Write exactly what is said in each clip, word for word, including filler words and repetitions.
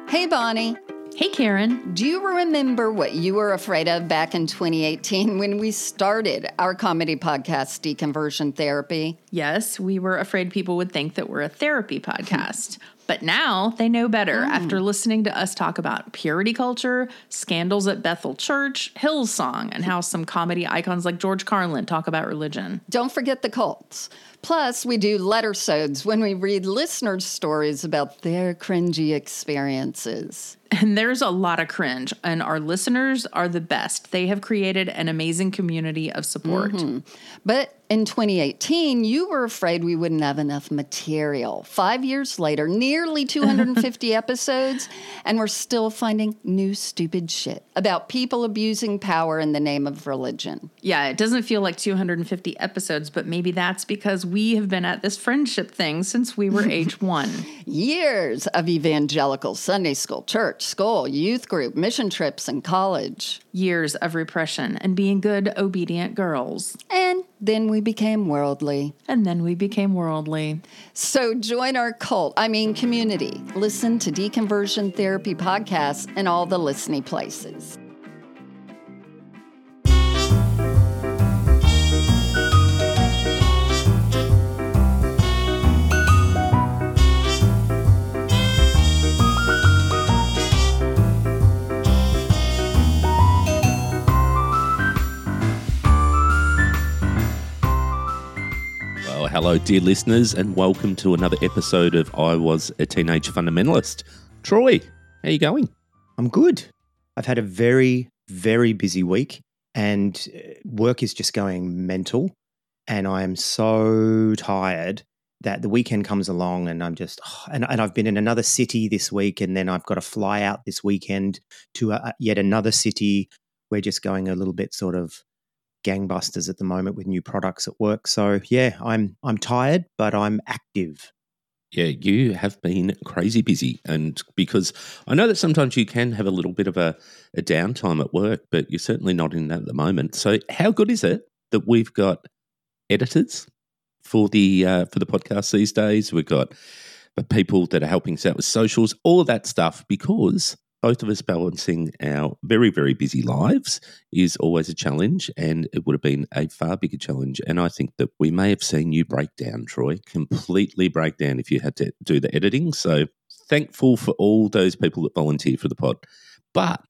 Hey, Bonnie. Hey, Karen. Do you remember what you were afraid of back in twenty eighteen when we started our comedy podcast, Deconversion Therapy? Yes, we were afraid people would think that we're a therapy podcast. But now they know better mm. after listening to us talk about purity culture, scandals at Bethel Church, Hillsong, and how some comedy icons like George Carlin talk about religion. Don't forget the cults. Plus, we do letter-sodes when we read listeners' stories about their cringy experiences. And there's a lot of cringe, and our listeners are the best. They have created an amazing community of support. Mm-hmm. But in twenty eighteen, you were afraid we wouldn't have enough material. Five years later, nearly two hundred fifty episodes, and we're still finding new stupid shit about people abusing power in the name of religion. Yeah, it doesn't feel like two hundred fifty episodes, but maybe that's because we have been at this friendship thing since we were age one. Years of evangelical Sunday school, church, school, youth group, mission trips, and college. Years of repression and being good, obedient girls. And then we became worldly. And then we became worldly. So join our cult, I mean community. Listen to Deconversion Therapy podcasts in all the listening places. Hello, dear listeners, and welcome to another episode of I Was a Teenage Fundamentalist. Troy, how you going? I'm good. I've had a very, very busy week, and work is just going mental, and I am so tired that the weekend comes along, and I'm just, oh, and, and I've been in another city this week, and then I've got to fly out this weekend to a, yet another city. We're just going a little bit sort of gangbusters at the moment with new products at work. So yeah, I'm I'm tired, but I'm active. Yeah, you have been crazy busy, and because I know that sometimes you can have a little bit of a, a downtime at work, but you're certainly not in that at the moment. So how good is it that we've got editors for the uh, for the podcast these days? We've got the people that are helping us out with socials, all of that stuff, because both of us balancing our very, very busy lives is always a challenge, and it would have been a far bigger challenge. And I think that we may have seen you break down, Troy, completely break down if you had to do the editing. So thankful for all those people that volunteer for the pod. But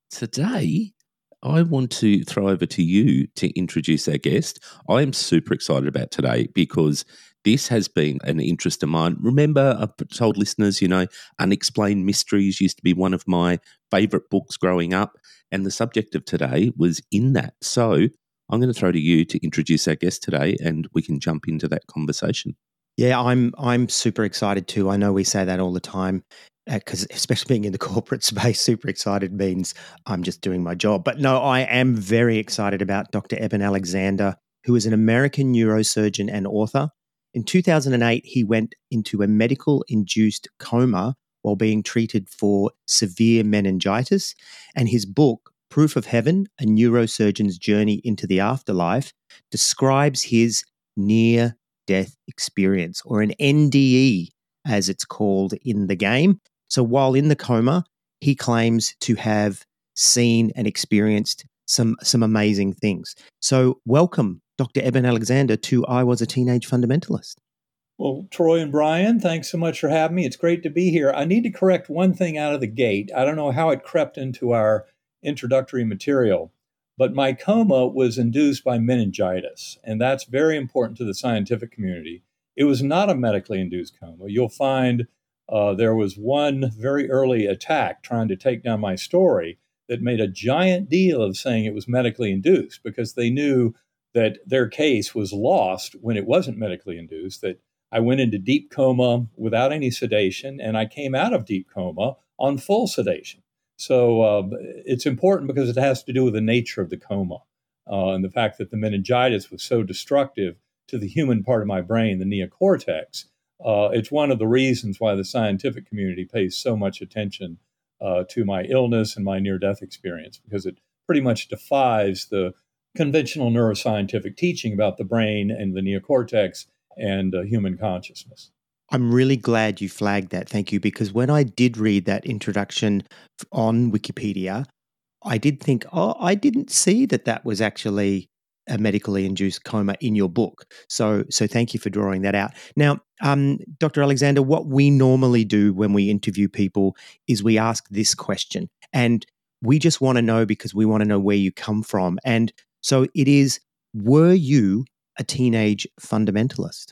today, I want to throw over to you to introduce our guest. I am super excited about today because this has been an interest of mine. Remember, I've told listeners, you know, Unexplained Mysteries used to be one of my favourite books growing up, and the subject of today was in that. So I'm going to throw to you to introduce our guest today, and we can jump into that conversation. Yeah, I'm I'm super excited too. I know we say that all the time, because uh, especially being in the corporate space, super excited means I'm just doing my job. But no, I am very excited about Doctor Eben Alexander, who is an American neurosurgeon and author. In two thousand eight, he went into a medical-induced coma while being treated for severe meningitis, and his book, Proof of Heaven, A Neurosurgeon's Journey into the Afterlife, describes his near-death experience, or an N D E, as it's called in the game. So while in the coma, he claims to have seen and experienced some, some amazing things. So welcome, Doctor Eben Alexander, to I Was a Teenage Fundamentalist. Well, Troy and Brian, thanks so much for having me. It's great to be here. I need to correct one thing out of the gate. I don't know how it crept into our introductory material, but my coma was induced by meningitis, and that's very important to the scientific community. It was not a medically induced coma. You'll find uh, there was one very early attack trying to take down my story that made a giant deal of saying it was medically induced, because they knew that their case was lost when it wasn't medically induced, that I went into deep coma without any sedation, and I came out of deep coma on full sedation. So uh, it's important because it has to do with the nature of the coma uh, and the fact that the meningitis was so destructive to the human part of my brain, the neocortex. Uh, it's one of the reasons why the scientific community pays so much attention uh, to my illness and my near-death experience, because it pretty much defies the conventional neuroscientific teaching about the brain and the neocortex and uh, human consciousness. I'm really glad you flagged that. Thank you. Because when I did read that introduction on Wikipedia, I did think, oh, I didn't see that that was actually a medically induced coma in your book. So, so thank you for drawing that out. Now, um, Doctor Alexander, what we normally do when we interview people is we ask this question, and we just want to know because we want to know where you come from. And so it is, were you a teenage fundamentalist?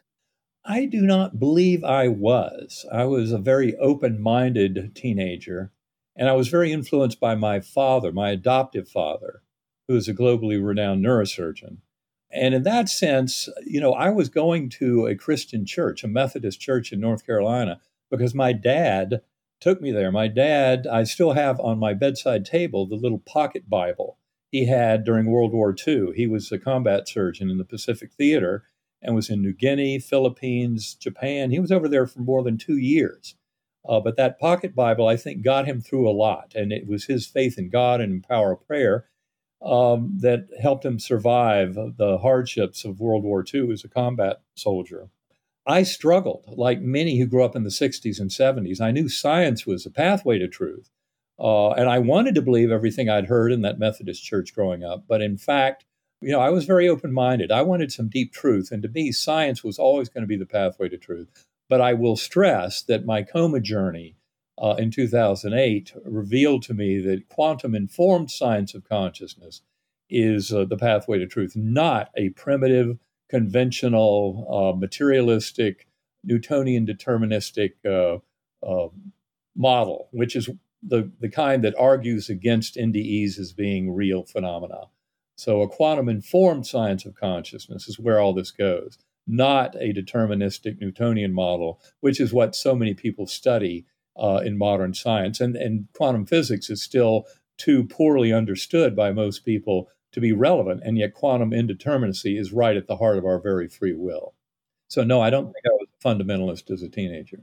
I do not believe I was. I was a very open-minded teenager, and I was very influenced by my father, my adoptive father, who is a globally renowned neurosurgeon. And in that sense, you know, I was going to a Christian church, a Methodist church in North Carolina, because my dad took me there. My dad, I still have on my bedside table the little pocket Bible he had during World War Two. He was a combat surgeon in the Pacific Theater and was in New Guinea, Philippines, Japan. He was over there for more than two years. Uh, but that pocket Bible, I think, got him through a lot. And it was his faith in God and in power of prayer um, that helped him survive the hardships of World War Two as a combat soldier. I struggled, like many who grew up in the sixties and seventies. I knew science was a pathway to truth. Uh, and I wanted to believe everything I'd heard in that Methodist church growing up. But in fact, you know, I was very open-minded. I wanted some deep truth. And to me, science was always going to be the pathway to truth. But I will stress that my coma journey uh, in two thousand eight revealed to me that quantum-informed science of consciousness is uh, the pathway to truth, not a primitive, conventional, uh, materialistic, Newtonian deterministic uh, uh, model, which is the, the kind that argues against N D Es as being real phenomena. So a quantum-informed science of consciousness is where all this goes, not a deterministic Newtonian model, which is what so many people study uh, in modern science. And, and quantum physics is still too poorly understood by most people to be relevant, and yet quantum indeterminacy is right at the heart of our very free will. So no, I don't think I was a fundamentalist as a teenager.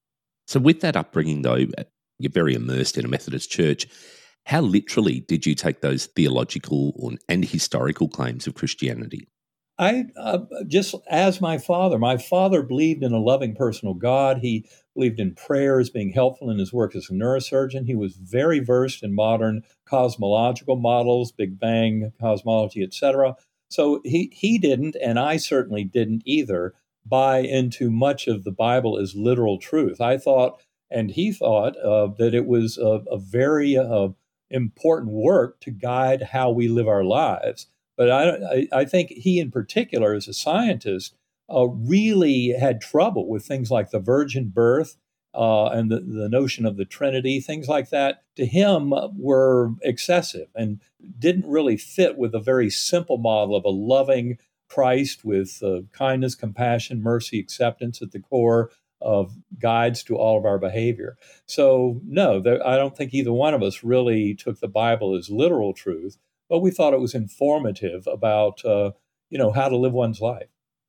So with that upbringing, though, you're very immersed in a Methodist church. How literally did you take those theological and historical claims of Christianity? I uh, just as my father, my father believed in a loving personal God. He believed in prayer as being helpful in his work as a neurosurgeon. He was very versed in modern cosmological models, Big Bang cosmology, et cetera. So he, he didn't, and I certainly didn't either, buy into much of the Bible as literal truth. I thought, and he thought, uh, that it was a, a very uh, important work to guide how we live our lives. But I, I think he in particular, as a scientist, uh, really had trouble with things like the virgin birth uh, and the, the notion of the Trinity. Things like that, to him, were excessive and didn't really fit with a very simple model of a loving Christ with uh, kindness, compassion, mercy, acceptance at the core of guides to all of our behavior. So, no, there, I don't think either one of us really took the Bible as literal truth. But we thought it was informative about, uh, you know, how to live one's life.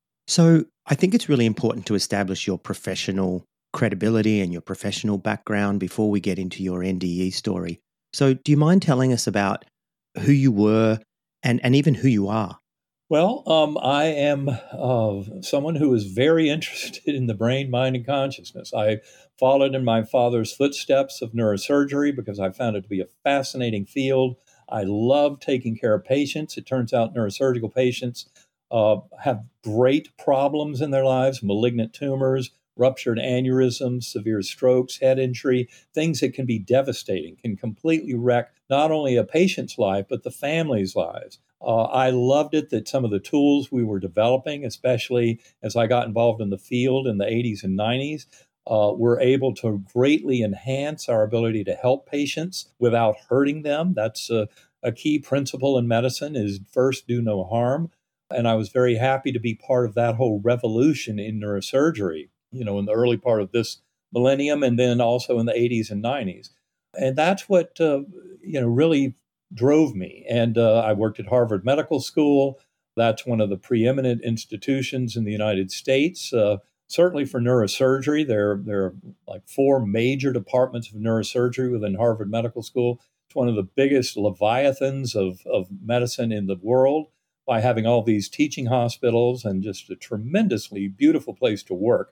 So I think it's really important to establish your professional credibility and your professional background before we get into your N D E story. So do you mind telling us about who you were and, and even who you are? Well, um, I am uh, someone who is very interested in the brain, mind, and consciousness. I followed in my father's footsteps of neurosurgery because I found it to be a fascinating field. I love taking care of patients. It turns out neurosurgical patients uh, have great problems in their lives, malignant tumors, ruptured aneurysms, severe strokes, head injury, things that can be devastating, can completely wreck not only a patient's life, but the family's lives. Uh, I loved it that some of the tools we were developing, especially as I got involved in the field in the eighties and nineties, Uh, we're able to greatly enhance our ability to help patients without hurting them. That's a, a key principle in medicine, is first do no harm. And I was very happy to be part of that whole revolution in neurosurgery, you know, in the early part of this millennium and then also in the eighties and nineties. And that's what, uh, you know, really drove me. And uh, I worked at Harvard Medical School. That's one of the preeminent institutions in the United States. Uh, Certainly for neurosurgery, there, there are like four major departments of neurosurgery within Harvard Medical School. It's one of the biggest leviathans of, of medicine in the world by having all these teaching hospitals and just a tremendously beautiful place to work.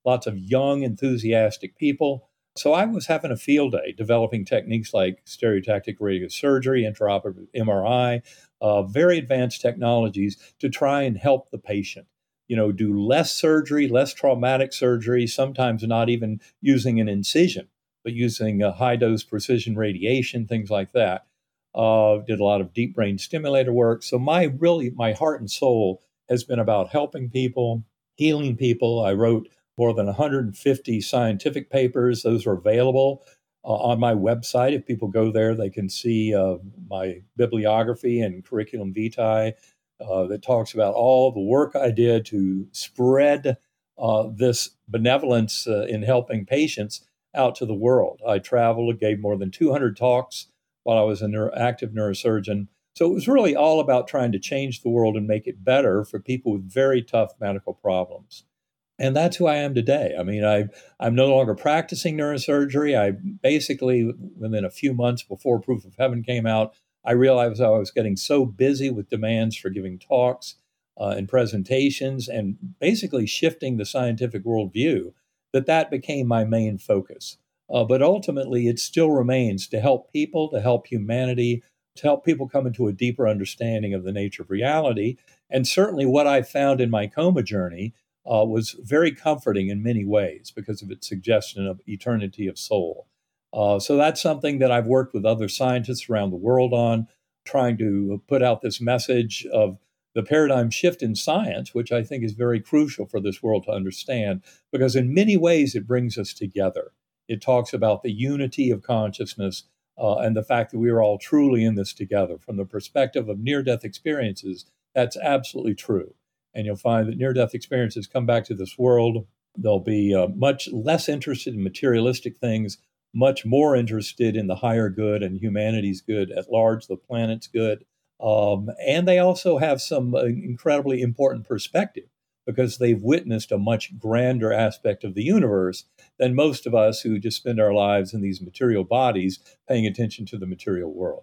lots of young, enthusiastic people. So I was having a field day developing techniques like stereotactic radiosurgery, intraoperative M R I, uh, very advanced technologies to try and help the patient. You know, do less surgery, less traumatic surgery, sometimes not even using an incision, but using a high-dose precision radiation, things like that. Uh, did a lot of deep brain stimulator work. So my really, my heart and soul has been about helping people, healing people. I wrote more than one hundred fifty scientific papers. Those are available uh, on my website. If people go there, they can see uh, my bibliography and curriculum vitae uh, that talks about all the work I did to spread uh, this benevolence uh, in helping patients out to the world. I traveled and gave more than two hundred talks while I was an neuro- active neurosurgeon. So it was really all about trying to change the world and make it better for people with very tough medical problems. And that's who I am today. I mean, I, I'm no longer practicing neurosurgery. I basically, within a few months before Proof of Heaven came out, I realized I was getting so busy with demands for giving talks uh, and presentations and basically shifting the scientific worldview that that became my main focus. Uh, but ultimately, it still remains to help people, to help humanity, to help people come into a deeper understanding of the nature of reality. And certainly what I found in my coma journey Uh, was very comforting in many ways because of its suggestion of eternity of soul. Uh, so that's something that I've worked with other scientists around the world on, trying to put out this message of the paradigm shift in science, which I think is very crucial for this world to understand, because in many ways it brings us together. It talks about the unity of consciousness uh, and the fact that we are all truly in this together. From the perspective of near-death experiences, that's absolutely true. And you'll find that near-death experiences come back to this world. They'll be uh, much less interested in materialistic things, much more interested in the higher good and humanity's good at large, the planet's good. Um, and they also have some uh, incredibly important perspective because they've witnessed a much grander aspect of the universe than most of us who just spend our lives in these material bodies paying attention to the material world.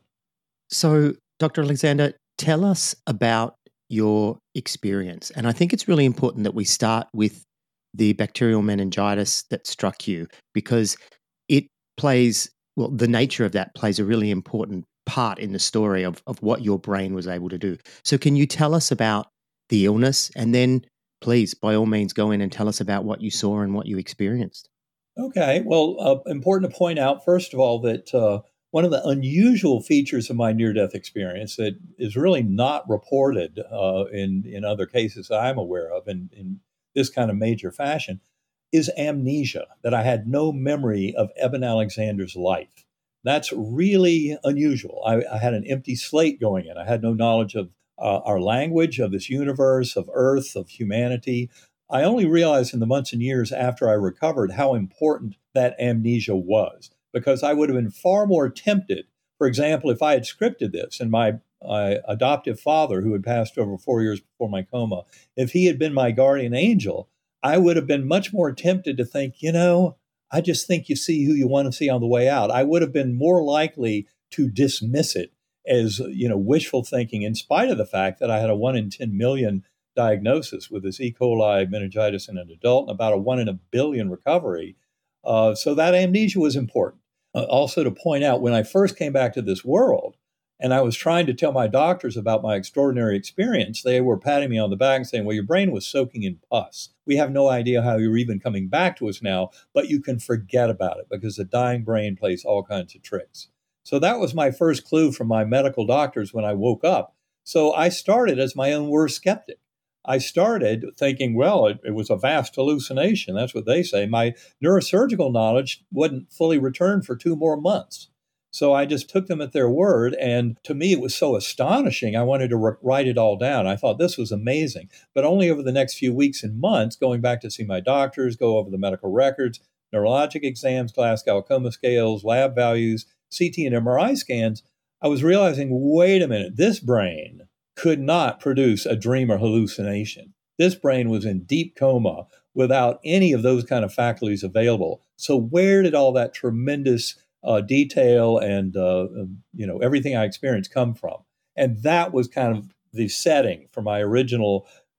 So, Doctor Alexander, tell us about your experience. And I think it's really important that we start with the bacterial meningitis that struck you because it plays, well, the nature of that plays a really important part in the story of, of what your brain was able to do. So can you tell us about the illness and then please, by all means, go in and tell us about what you saw and what you experienced? Okay. Well, uh, important to point out, first of all, that uh, one of the unusual features of my near-death experience that is really not reported uh, in, in other cases that I'm aware of in, in this kind of major fashion is amnesia, that I had no memory of Eben Alexander's life. That's really unusual. I, I had an empty slate going in. I had no knowledge of uh, our language, of this universe, of Earth, of humanity. I only realized in the months and years after I recovered how important that amnesia was, because I would have been far more tempted. For example, if I had scripted this and my, my adoptive father, who had passed over four years before my coma, if he had been my guardian angel, I would have been much more tempted to think, you know, I just think you see who you want to see on the way out. I would have been more likely to dismiss it as, you know, wishful thinking, in spite of the fact that I had a one in ten million diagnosis with this E. coli meningitis in an adult and about a one in a billion recovery. Uh, so that amnesia was important. Uh, also to point out, when I first came back to this world and I was trying to tell my doctors about my extraordinary experience, they were patting me on the back and saying, well, your brain was soaking in pus. We have no idea how you're even coming back to us now, but you can forget about it because the dying brain plays all kinds of tricks. So that was my first clue from my medical doctors when I woke up. So I started as my own worst skeptic. I started thinking, well, it, it was a vast hallucination. That's what they say. My neurosurgical knowledge wouldn't fully return for two more months. So I just took them at their word. And to me, it was so astonishing. I wanted to re- write it all down. I thought this was amazing. But only over the next few weeks and months, going back to see my doctors, go over the medical records, neurologic exams, Glasgow coma scales, lab values, C T and M R I scans, I was realizing, wait a minute, this brain could not produce a dream or hallucination. This brain was in deep coma without any of those kind of faculties available. So where did all that tremendous uh, detail and uh, you know everything I experienced come from? And that was kind of the setting for my original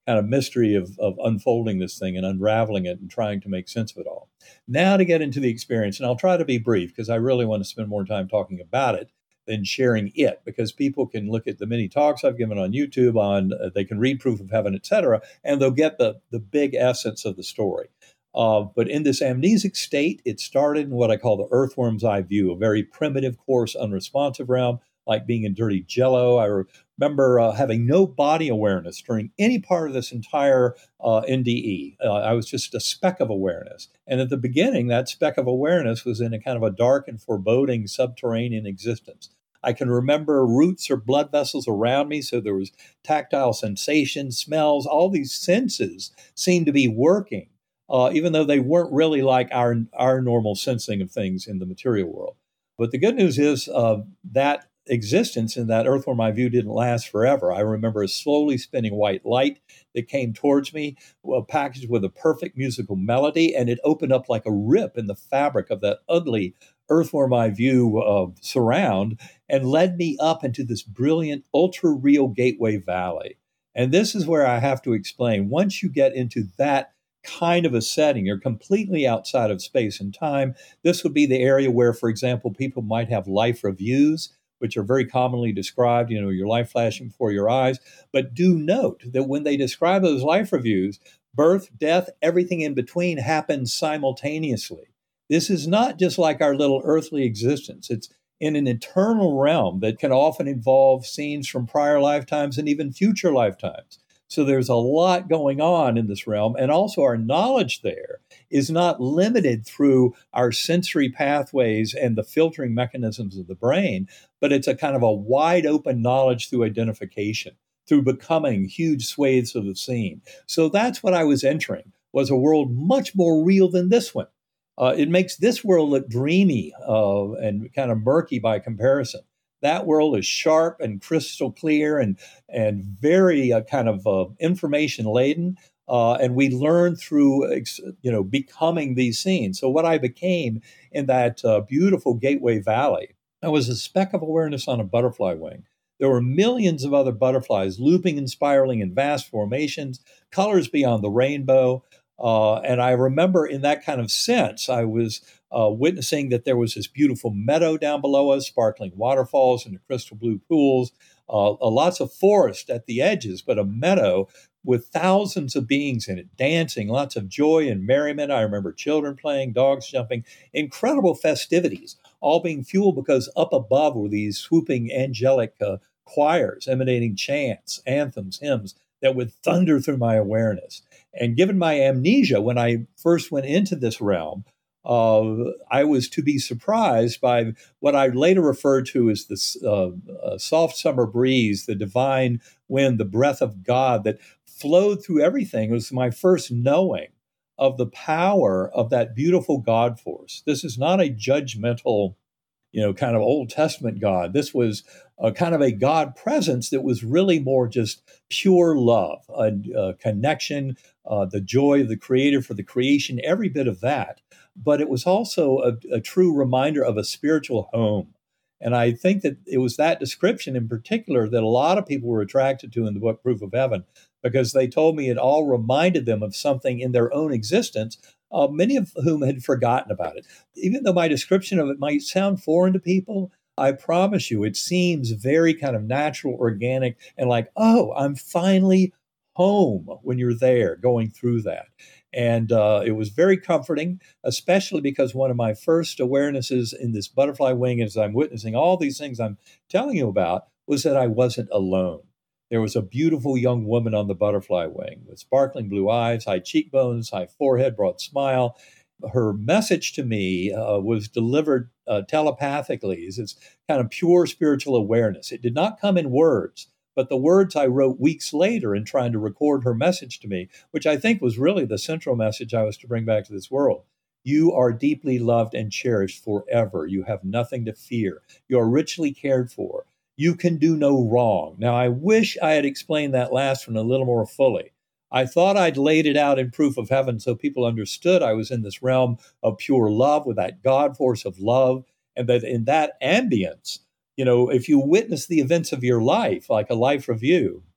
kind of mystery of, of unfolding this thing and unraveling it and trying to make sense of it all. Now to get into the experience, and I'll try to be brief because I really want to spend more time talking about it than sharing it, because people can look at the many talks I've given on YouTube, on uh, they can read Proof of Heaven, et cetera, and they'll get the, the big essence of the story. Uh, but in this amnesic state, it started in what I call the earthworm's eye view, a very primitive, coarse, unresponsive realm, like being in dirty jello. I re- remember uh, having no body awareness during any part of this entire uh, N D E. Uh, I was just a speck of awareness. And at the beginning, that speck of awareness was in a kind of a dark and foreboding subterranean existence. I can remember roots or blood vessels around me, so there was tactile sensations, smells, all these senses seemed to be working, uh, even though they weren't really like our, our normal sensing of things in the material world. But the good news is uh, that existence in that earthworm eye view didn't last forever. I remember a slowly spinning white light that came towards me, well, packaged with a perfect musical melody, and it opened up like a rip in the fabric of that ugly earthworm eye view uh, surround and led me up into this brilliant, ultra-real Gateway Valley. And this is where I have to explain, once you get into that kind of a setting, you're completely outside of space and time. This would be the area where, for example, people might have life reviews, which are very commonly described, you know, your life flashing before your eyes. But do note that when they describe those life reviews, birth, death, everything in between happens simultaneously. This is not just like our little earthly existence. It's in an eternal realm that can often involve scenes from prior lifetimes and even future lifetimes. So there's a lot going on in this realm. And also our knowledge there is not limited through our sensory pathways and the filtering mechanisms of the brain, but it's a kind of a wide open knowledge through identification, through becoming huge swathes of the scene. So that's what I was entering, was a world much more real than this one. Uh, it makes this world look dreamy uh, and kind of murky by comparison. That world is sharp and crystal clear and and very uh, kind of uh, information laden. Uh, and we learn through, you know, becoming these scenes. So what I became in that uh, beautiful Gateway Valley, I was a speck of awareness on a butterfly wing. There were millions of other butterflies looping and spiraling in vast formations, colors beyond the rainbow. Uh, and I remember in that kind of sense, I was uh, witnessing that there was this beautiful meadow down below us, sparkling waterfalls and crystal blue pools, uh, uh, lots of forest at the edges, but a meadow with thousands of beings in it, dancing, lots of joy and merriment. I remember children playing, dogs jumping, incredible festivities, all being fueled because up above were these swooping angelic uh, choirs emanating chants, anthems, hymns that would thunder through my awareness. And given my amnesia, when I first went into this realm, uh, I was to be surprised by what I later referred to as the uh, uh, soft summer breeze, the divine wind, the breath of God that flowed through everything. It was my first knowing of the power of that beautiful God force. This is not a judgmental, you know, kind of Old Testament God. This was a kind of a God presence that was really more just pure love, a, a connection, uh, the joy of the Creator for the creation, every bit of that. But it was also a, a true reminder of a spiritual home. And I think that it was that description in particular that a lot of people were attracted to in the book Proof of Heaven, because they told me it all reminded them of something in their own existence, uh, many of whom had forgotten about it. Even though my description of it might sound foreign to people, I promise you it seems very kind of natural, organic, and like, oh, I'm finally home when you're there going through that. And uh, it was very comforting, especially because one of my first awarenesses in this butterfly wing, as I'm witnessing all these things I'm telling you about, was that I wasn't alone. There was a beautiful young woman on the butterfly wing with sparkling blue eyes, high cheekbones, high forehead, broad smile. Her message to me uh, was delivered uh, telepathically. It's kind of pure spiritual awareness. It did not come in words, but the words I wrote weeks later in trying to record her message to me, which I think was really the central message I was to bring back to this world. You are deeply loved and cherished forever. You have nothing to fear. You are richly cared for. You can do no wrong. Now, I wish I had explained that last one a little more fully. I thought I'd laid it out in Proof of Heaven so people understood I was in this realm of pure love with that God force of love, and that in that ambience, you know, if you witness the events of your life, like a life review,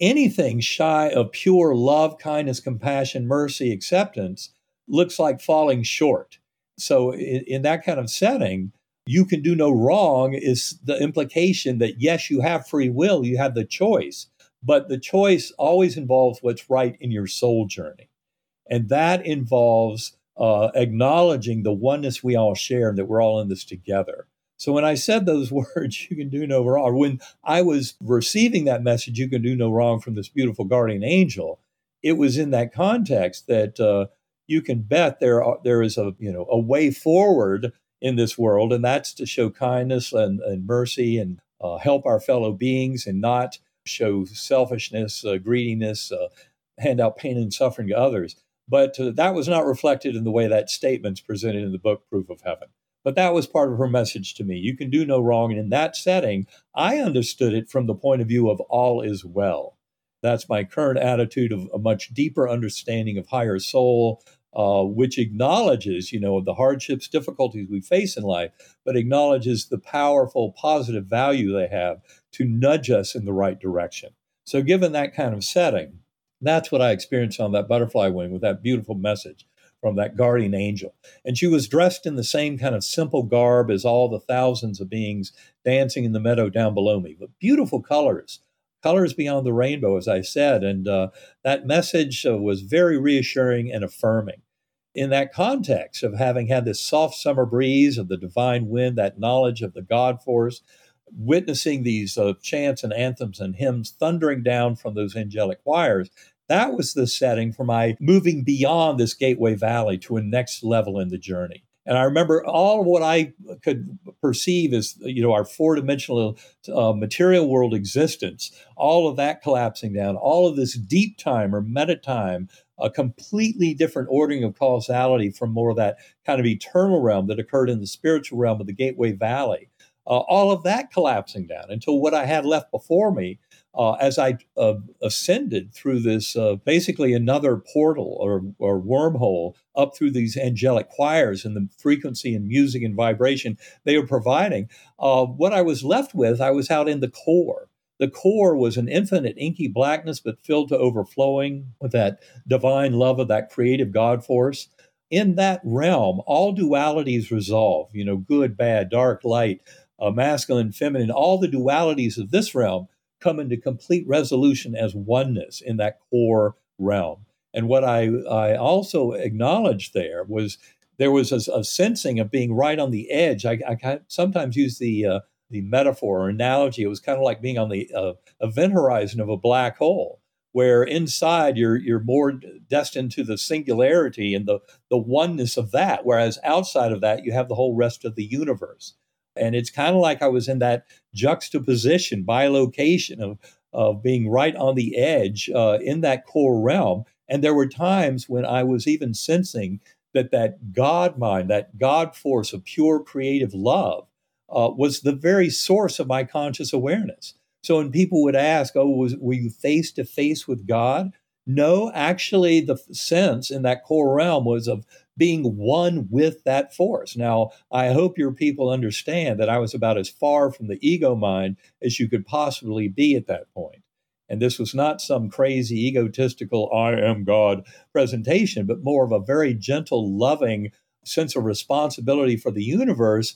anything shy of pure love, kindness, compassion, mercy, acceptance looks like falling short. So in, in that kind of setting, you can do no wrong is the implication that, yes, you have free will, you have the choice, but the choice always involves what's right in your soul journey. And that involves uh, acknowledging the oneness we all share and that we're all in this together. So when I said those words, you can do no wrong, or when I was receiving that message, you can do no wrong from this beautiful guardian angel, it was in that context that uh, you can bet there are, there is a you know a way forward in this world, and that's to show kindness and, and mercy and uh, help our fellow beings and not show selfishness, uh, greediness, uh, hand out pain and suffering to others. But uh, that was not reflected in the way that statement's presented in the book, Proof of Heaven. But that was part of her message to me. You can do no wrong. And in that setting, I understood it from the point of view of all is well. That's my current attitude of a much deeper understanding of higher soul, uh, which acknowledges, you know, the hardships, difficulties we face in life, but acknowledges the powerful, positive value they have to nudge us in the right direction. So given that kind of setting, that's what I experienced on that butterfly wing with that beautiful message from that guardian angel. And she was dressed in the same kind of simple garb as all the thousands of beings dancing in the meadow down below me, but beautiful colors, colors beyond the rainbow, as I said. And uh, that message uh, was very reassuring and affirming. In that context of having had this soft summer breeze of the divine wind, that knowledge of the God force, witnessing these uh, chants and anthems and hymns thundering down from those angelic choirs, that was the setting for my moving beyond this Gateway Valley to a next level in the journey. And I remember all of what I could perceive as, you know, our four-dimensional uh, material world existence, all of that collapsing down, all of this deep time or meta time, a completely different ordering of causality from more of that kind of eternal realm that occurred in the spiritual realm of the Gateway Valley. Uh, all of that collapsing down until what I had left before me uh, as I uh, ascended through this, uh, basically another portal or, or wormhole up through these angelic choirs and the frequency and music and vibration they were providing. Uh, what I was left with, I was out in the core. The core was an infinite inky blackness, but filled to overflowing with that divine love of that creative God force. In that realm, all dualities resolve, you know, good, bad, dark, light, uh, masculine, feminine, all the dualities of this realm come into complete resolution as oneness in that core realm. And what I, I also acknowledged there was there was a, a sensing of being right on the edge. I, I sometimes use the uh, the metaphor or analogy. It was kind of like being on the uh, event horizon of a black hole, where inside you're you're more destined to the singularity and the, the oneness of that, whereas outside of that, you have the whole rest of the universe. And it's kind of like I was in that juxtaposition, bilocation of, of being right on the edge uh, in that core realm. And there were times when I was even sensing that that God mind, that God force of pure creative love uh, was the very source of my conscious awareness. So when people would ask, oh, was, were you face to face with God? No, actually, the sense in that core realm was of being one with that force. Now, I hope your people understand that I was about as far from the ego mind as you could possibly be at that point. And this was not some crazy, egotistical, I am God presentation, but more of a very gentle, loving sense of responsibility for the universe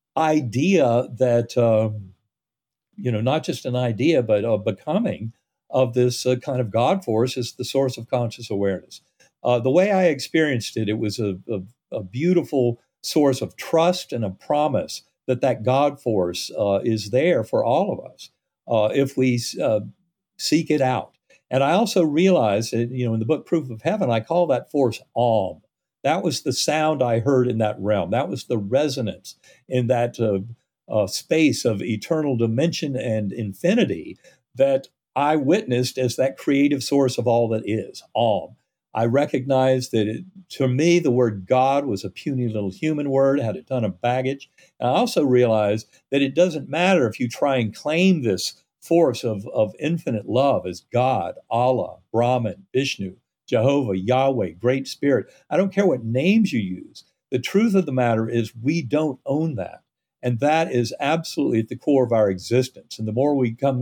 idea that, um, you know, not just an idea, but a becoming of this uh, kind of God force is the source of conscious awareness. Uh, the way I experienced it, it was a, a, a beautiful source of trust and a promise that that God force uh, is there for all of us uh, if we uh, seek it out. And I also realized that, you know, in the book Proof of Heaven, I call that force Om. That was the sound I heard in that realm. That was the resonance in that uh, uh, space of eternal dimension and infinity that I witnessed as that creative source of all that is, Om. I recognized that, it, to me, the word God was a puny little human word, had a ton of baggage. And I also realized that it doesn't matter if you try and claim this force of, of infinite love as God, Allah, Brahman, Vishnu, Jehovah, Yahweh, Great Spirit. I don't care what names you use. The truth of the matter is we don't own that. And that is absolutely at the core of our existence. And the more we come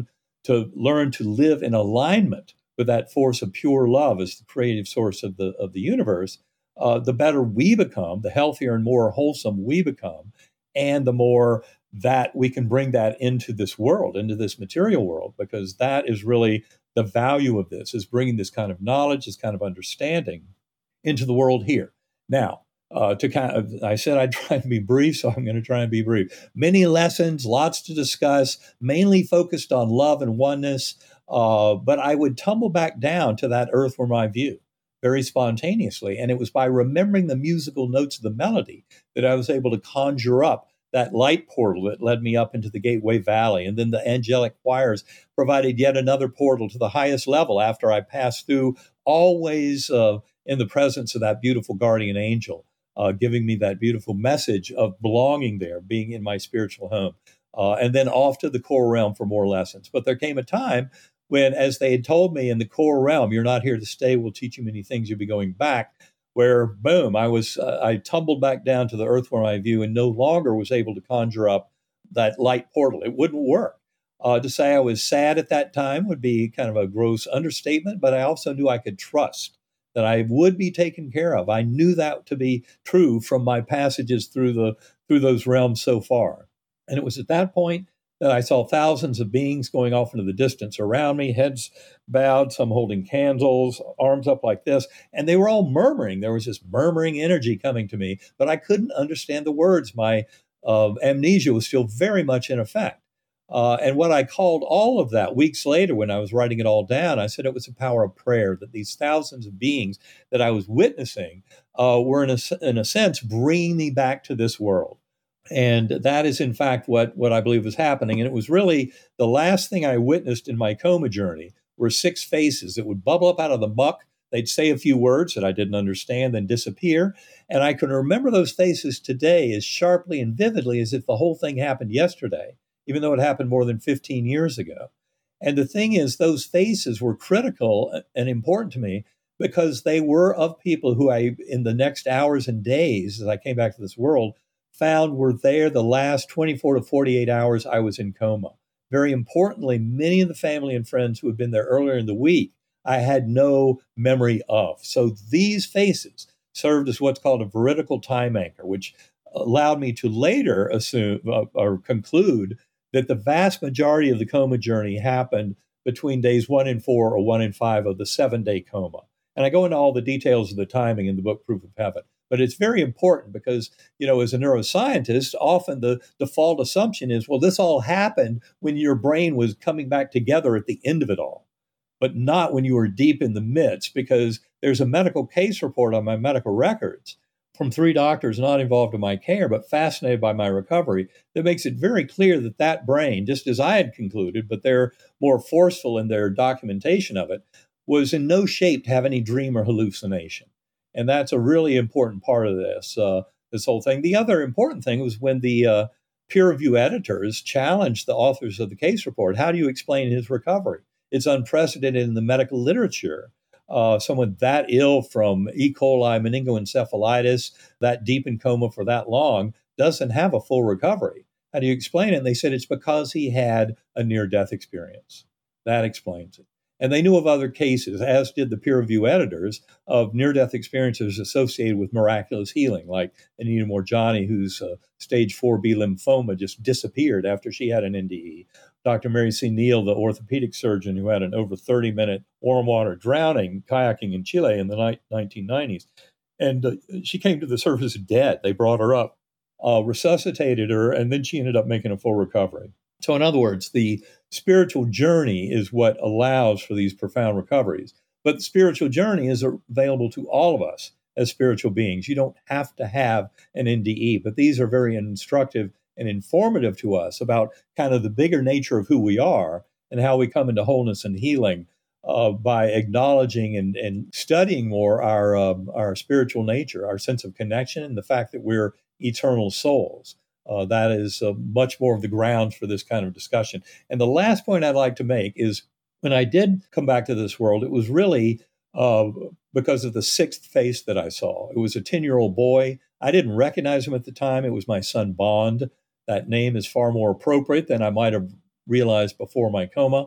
to learn to live in alignment with that force of pure love as the creative source of the of the universe, uh, the better we become, the healthier and more wholesome we become, and the more that we can bring that into this world, into this material world, because that is really the value of this, is bringing this kind of knowledge, this kind of understanding into the world here. Now, uh, to kind of, I said I'd try and be brief, so I'm going to try and be brief. Many lessons, lots to discuss, mainly focused on love and oneness, uh, but I would tumble back down to that earthworm eye view very spontaneously. And it was by remembering the musical notes of the melody that I was able to conjure up that light portal that led me up into the Gateway Valley. And then the angelic choirs provided yet another portal to the highest level after I passed through, always uh, in the presence of that beautiful guardian angel, uh, giving me that beautiful message of belonging there, being in my spiritual home. Uh, and then off to the core realm for more lessons. But there came a time when, as they had told me in the core realm, you're not here to stay, we'll teach you many things, you'll be going back, where, boom, I was, uh, I tumbled back down to the earthworm eye view and no longer was able to conjure up that light portal. It wouldn't work. Uh, to say I was sad at that time would be kind of a gross understatement, but I also knew I could trust that I would be taken care of. I knew that to be true from my passages through the through those realms so far. And it was at that point that I saw thousands of beings going off into the distance around me, heads bowed, some holding candles, arms up like this, and they were all murmuring. There was this murmuring energy coming to me, but I couldn't understand the words. My uh, amnesia was still very much in effect. Uh, and what I called all of that weeks later when I was writing it all down, I said it was the power of prayer, that these thousands of beings that I was witnessing uh, were, in a, in a sense, bringing me back to this world. And that is, in fact, what, what I believe was happening. And it was really the last thing I witnessed in my coma journey were six faces that would bubble up out of the muck. They'd say a few words that I didn't understand, then disappear. And I can remember those faces today as sharply and vividly as if the whole thing happened yesterday, even though it happened more than fifteen years ago. And the thing is, those faces were critical and important to me because they were of people who I, in the next hours and days, as I came back to this world, found were there the last twenty-four to forty-eight hours I was in coma. Very importantly, many of the family and friends who had been there earlier in the week, I had no memory of. So these faces served as what's called a veridical time anchor, which allowed me to later assume uh, or conclude that the vast majority of the coma journey happened between days one and four or one and five of the seven-day coma. And I go into all the details of the timing in the book, Proof of Heaven. But it's very important because, you know, as a neuroscientist, often the default assumption is, well, this all happened when your brain was coming back together at the end of it all, but not when you were deep in the midst, because there's a medical case report on my medical records from three doctors not involved in my care, but fascinated by my recovery, that makes it very clear that that brain, just as I had concluded, but they're more forceful in their documentation of it, was in no shape to have any dream or hallucination. And that's a really important part of this, uh, this whole thing. The other important thing was when the uh, peer review editors challenged the authors of the case report. How do you explain his recovery? It's unprecedented in the medical literature. Uh, someone that ill from E. coli meningoencephalitis, that deep in coma for that long, doesn't have a full recovery. How do you explain it? And they said it's because he had a near-death experience. That explains it. And they knew of other cases, as did the peer review editors, of near-death experiences associated with miraculous healing, like Anita Morjani, whose uh, stage four B lymphoma just disappeared after she had an N D E. Doctor Mary C. Neal, the orthopedic surgeon who had an over thirty-minute warm water drowning kayaking in Chile in the nineteen nineties. And uh, she came to the surface dead. They brought her up, uh, resuscitated her, and then she ended up making a full recovery. So in other words, the spiritual journey is what allows for these profound recoveries. But the spiritual journey is available to all of us as spiritual beings. You don't have to have an N D E, but these are very instructive and informative to us about kind of the bigger nature of who we are and how we come into wholeness and healing uh, by acknowledging and, and studying more our, um, our spiritual nature, our sense of connection, and the fact that we're eternal souls. Uh, that is uh, much more of the grounds for this kind of discussion. And the last point I'd like to make is when I did come back to this world, it was really uh, because of the sixth face that I saw. It was a ten-year-old boy. I didn't recognize him at the time. It was my son Bond. That name is far more appropriate than I might have realized before my coma.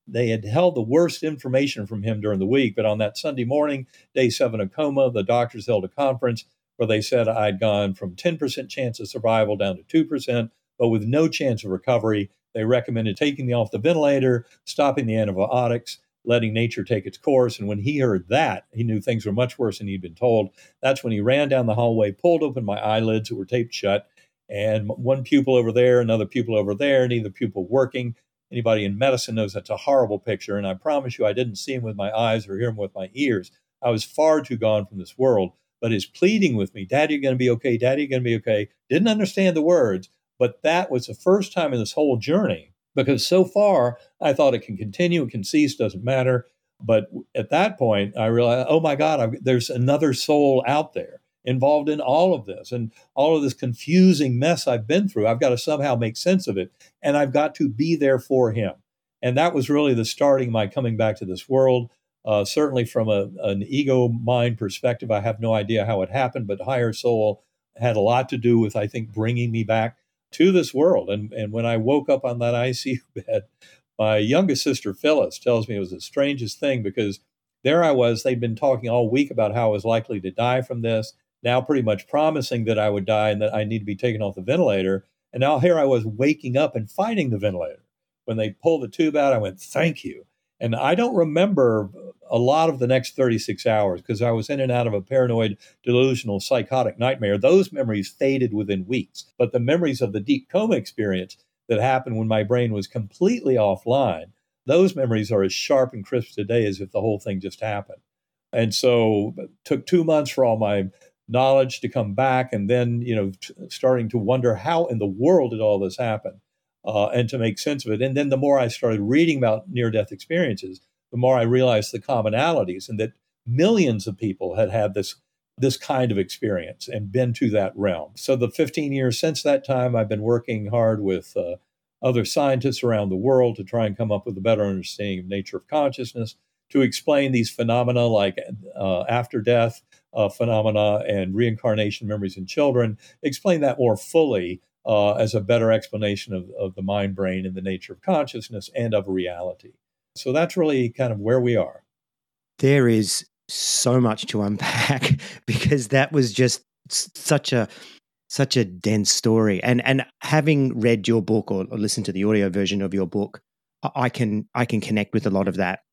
they had held the worst information from him during the week. But on that Sunday morning, day seven of coma, the doctors held a conference where they said I'd gone from ten percent chance of survival down to two percent, but with no chance of recovery. They recommended taking me off the ventilator, stopping the antibiotics, letting nature take its course. And when he heard that, he knew things were much worse than he'd been told. That's when he ran down the hallway, pulled open my eyelids that were taped shut, and one pupil over there, another pupil over there, neither pupil working. Anybody in medicine knows that's a horrible picture. And I promise you, I didn't see him with my eyes or hear him with my ears. I was far too gone from this world. But his pleading with me, Daddy, you're going to be okay. Daddy, you're going to be okay. Didn't understand the words. But that was the first time in this whole journey, because so far I thought it can continue, it can cease, doesn't matter. But at that point, I realized, oh my God, I've, there's another soul out there involved in all of this and all of this confusing mess I've been through. I've got to somehow make sense of it, and I've got to be there for him. And that was really the starting of my coming back to this world. Uh, certainly from a, an ego mind perspective, I have no idea how it happened, but higher soul had a lot to do with, I think, bringing me back to this world. And, and when I woke up on that I C U bed, my youngest sister, Phyllis, tells me it was the strangest thing, because there I was. They'd been talking all week about how I was likely to die from this, now pretty much promising that I would die and that I need to be taken off the ventilator. And now here I was waking up and finding the ventilator. When they pulled the tube out, I went, thank you. And I don't remember a lot of the next thirty-six hours because I was in and out of a paranoid, delusional, psychotic nightmare. Those memories faded within weeks. But the memories of the deep coma experience that happened when my brain was completely offline, those memories are as sharp and crisp today as if the whole thing just happened. And so it took two months for all my knowledge to come back, and then, you know, t- starting to wonder how in the world did all this happen, uh, and to make sense of it. And then the more I started reading about near-death experiences, the more I realized the commonalities, and that millions of people had had this this kind of experience and been to that realm. So the fifteen years since that time, I've been working hard with uh, other scientists around the world to try and come up with a better understanding of nature of consciousness, to explain these phenomena like uh, after-death uh, phenomena and reincarnation memories in children, explain that more fully uh, as a better explanation of, of the mind, brain, and the nature of consciousness and of reality. So that's really kind of where we are. There is so much to unpack because that was just such a such a dense story. And and having read your book or, or listened to the audio version of your book, I can I can connect with a lot of that.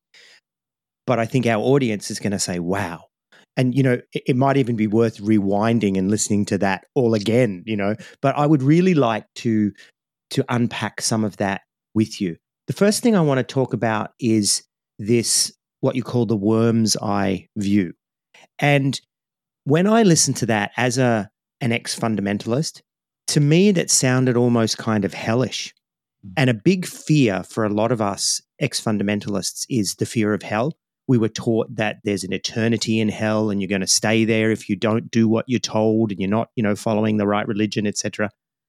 But I think our audience is going to say, wow. And, you know, it, it might even be worth rewinding and listening to that all again, you know. But I would really like to to unpack some of that with you. The first thing I want to talk about is this, what you call the worm's eye view. And when I listened to that as a an ex-fundamentalist, to me that sounded almost kind of hellish. And a big fear for a lot of us ex-fundamentalists is the fear of hell. We were taught that there's an eternity in hell and you're going to stay there if you don't do what you're told and you're not, you know, following the right religion, et cetera.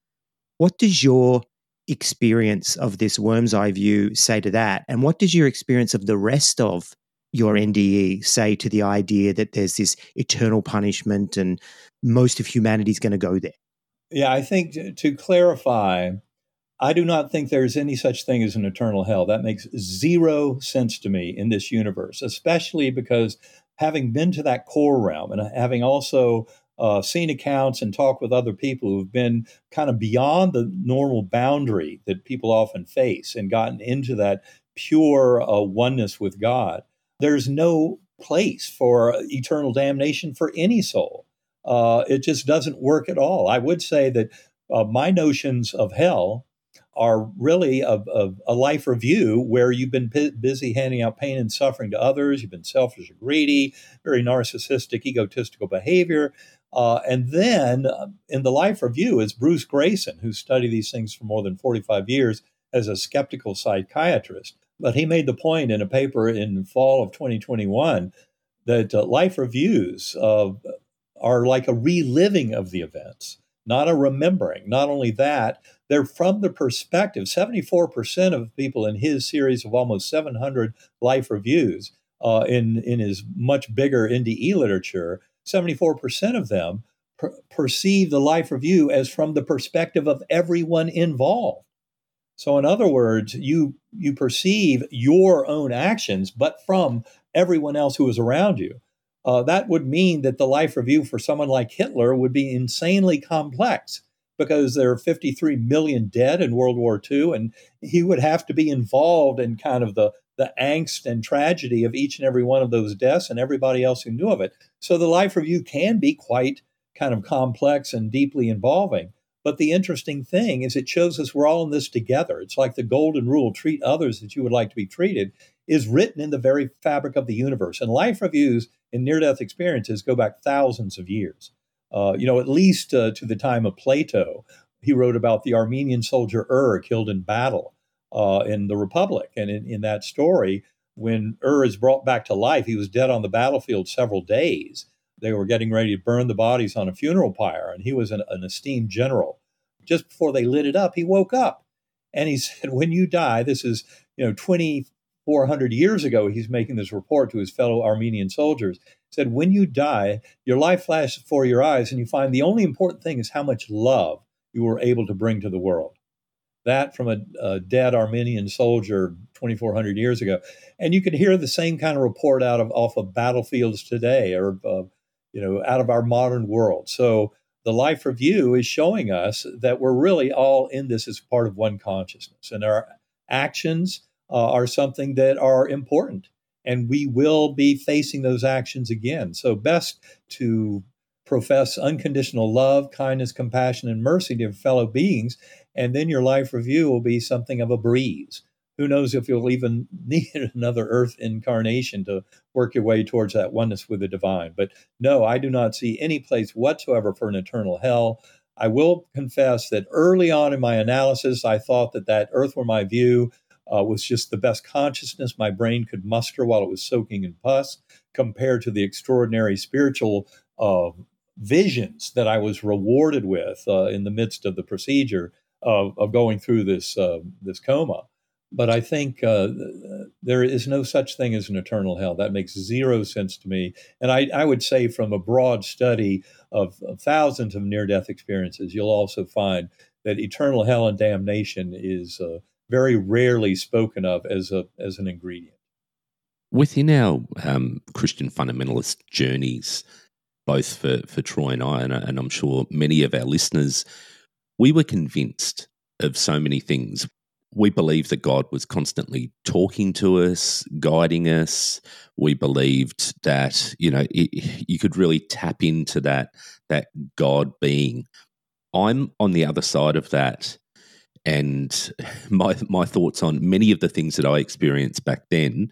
What does your experience of this worm's eye view say to that? And what does your experience of the rest of your N D E say to the idea that there's this eternal punishment and most of humanity is going to go there? Yeah, I think to, to clarify, I do not think there's any such thing as an eternal hell. That makes zero sense to me in this universe, especially because having been to that core realm and having also uh, seen accounts and talked with other people who've been kind of beyond the normal boundary that people often face and gotten into that pure uh, oneness with God, there's no place for eternal damnation for any soul. Uh, it just doesn't work at all. I would say that uh, my notions of hell are really of, of a life review where you've been p- busy handing out pain and suffering to others. You've been selfish and greedy, very narcissistic, egotistical behavior. Uh, and then uh, in the life review is Bruce Grayson, who studied these things for more than forty-five years as a skeptical psychiatrist. But he made the point in a paper in fall of twenty twenty-one that uh, life reviews uh, are like a reliving of the events, not a remembering. Not only that, they're from the perspective, seventy-four percent of people in his series of almost seven hundred life reviews uh, in, in his much bigger N D E literature, seventy-four percent of them per- perceive the life review as from the perspective of everyone involved. So in other words, you you perceive your own actions, but from everyone else who is around you. Uh, that would mean that the life review for someone like Hitler would be insanely complex because there are fifty-three million dead in World War Two, and he would have to be involved in kind of the, the angst and tragedy of each and every one of those deaths and everybody else who knew of it. So the life review can be quite kind of complex and deeply involving. But the interesting thing is it shows us we're all in this together. It's like the golden rule, treat others as you would like to be treated, is written in the very fabric of the universe. And life reviews in near-death experiences go back thousands of years. Uh, you know, at least uh, to the time of Plato. He wrote about the Armenian soldier Ur killed in battle uh, in the Republic. And in, in that story, when Ur is brought back to life, he was dead on the battlefield several days. They were getting ready to burn the bodies on a funeral pyre, and he was an, an esteemed general. Just before they lit it up, he woke up, and he said, when you die, this is, you know, twenty-four hundred years ago, he's making this report to his fellow Armenian soldiers, said, when you die, your life flashes before your eyes, and you find the only important thing is how much love you were able to bring to the world. That from a, a dead Armenian soldier twenty-four hundred years ago. And you could hear the same kind of report out of off of battlefields today, or uh, you know, out of our modern world. So the life review is showing us that we're really all in this as part of one consciousness, and our actions uh, are something that are important, and we will be facing those actions again. So best to profess unconditional love, kindness, compassion, and mercy to your fellow beings, and then your life review will be something of a breeze. Who knows if you'll even need another earth incarnation to work your way towards that oneness with the divine. But no, I do not see any place whatsoever for an eternal hell. I will confess that early on in my analysis, I thought that that earthworm eye view uh, was just the best consciousness my brain could muster while it was soaking in pus, compared to the extraordinary spiritual uh, visions that I was rewarded with uh, in the midst of the procedure of, of going through this uh, this coma. But I think uh, there is no such thing as an eternal hell. That makes zero sense to me. And I, I would say from a broad study of, of thousands of near-death experiences, you'll also find that eternal hell and damnation is uh, very rarely spoken of as a as an ingredient. Within our um, Christian fundamentalist journeys, both for, for Troy and I, and, and I'm sure many of our listeners, we were convinced of so many things. We believed that God was constantly talking to us, guiding us. We believed that, you know, it, you could really tap into that, that God being. I'm on the other side of that, and my my thoughts on many of the things that I experienced back then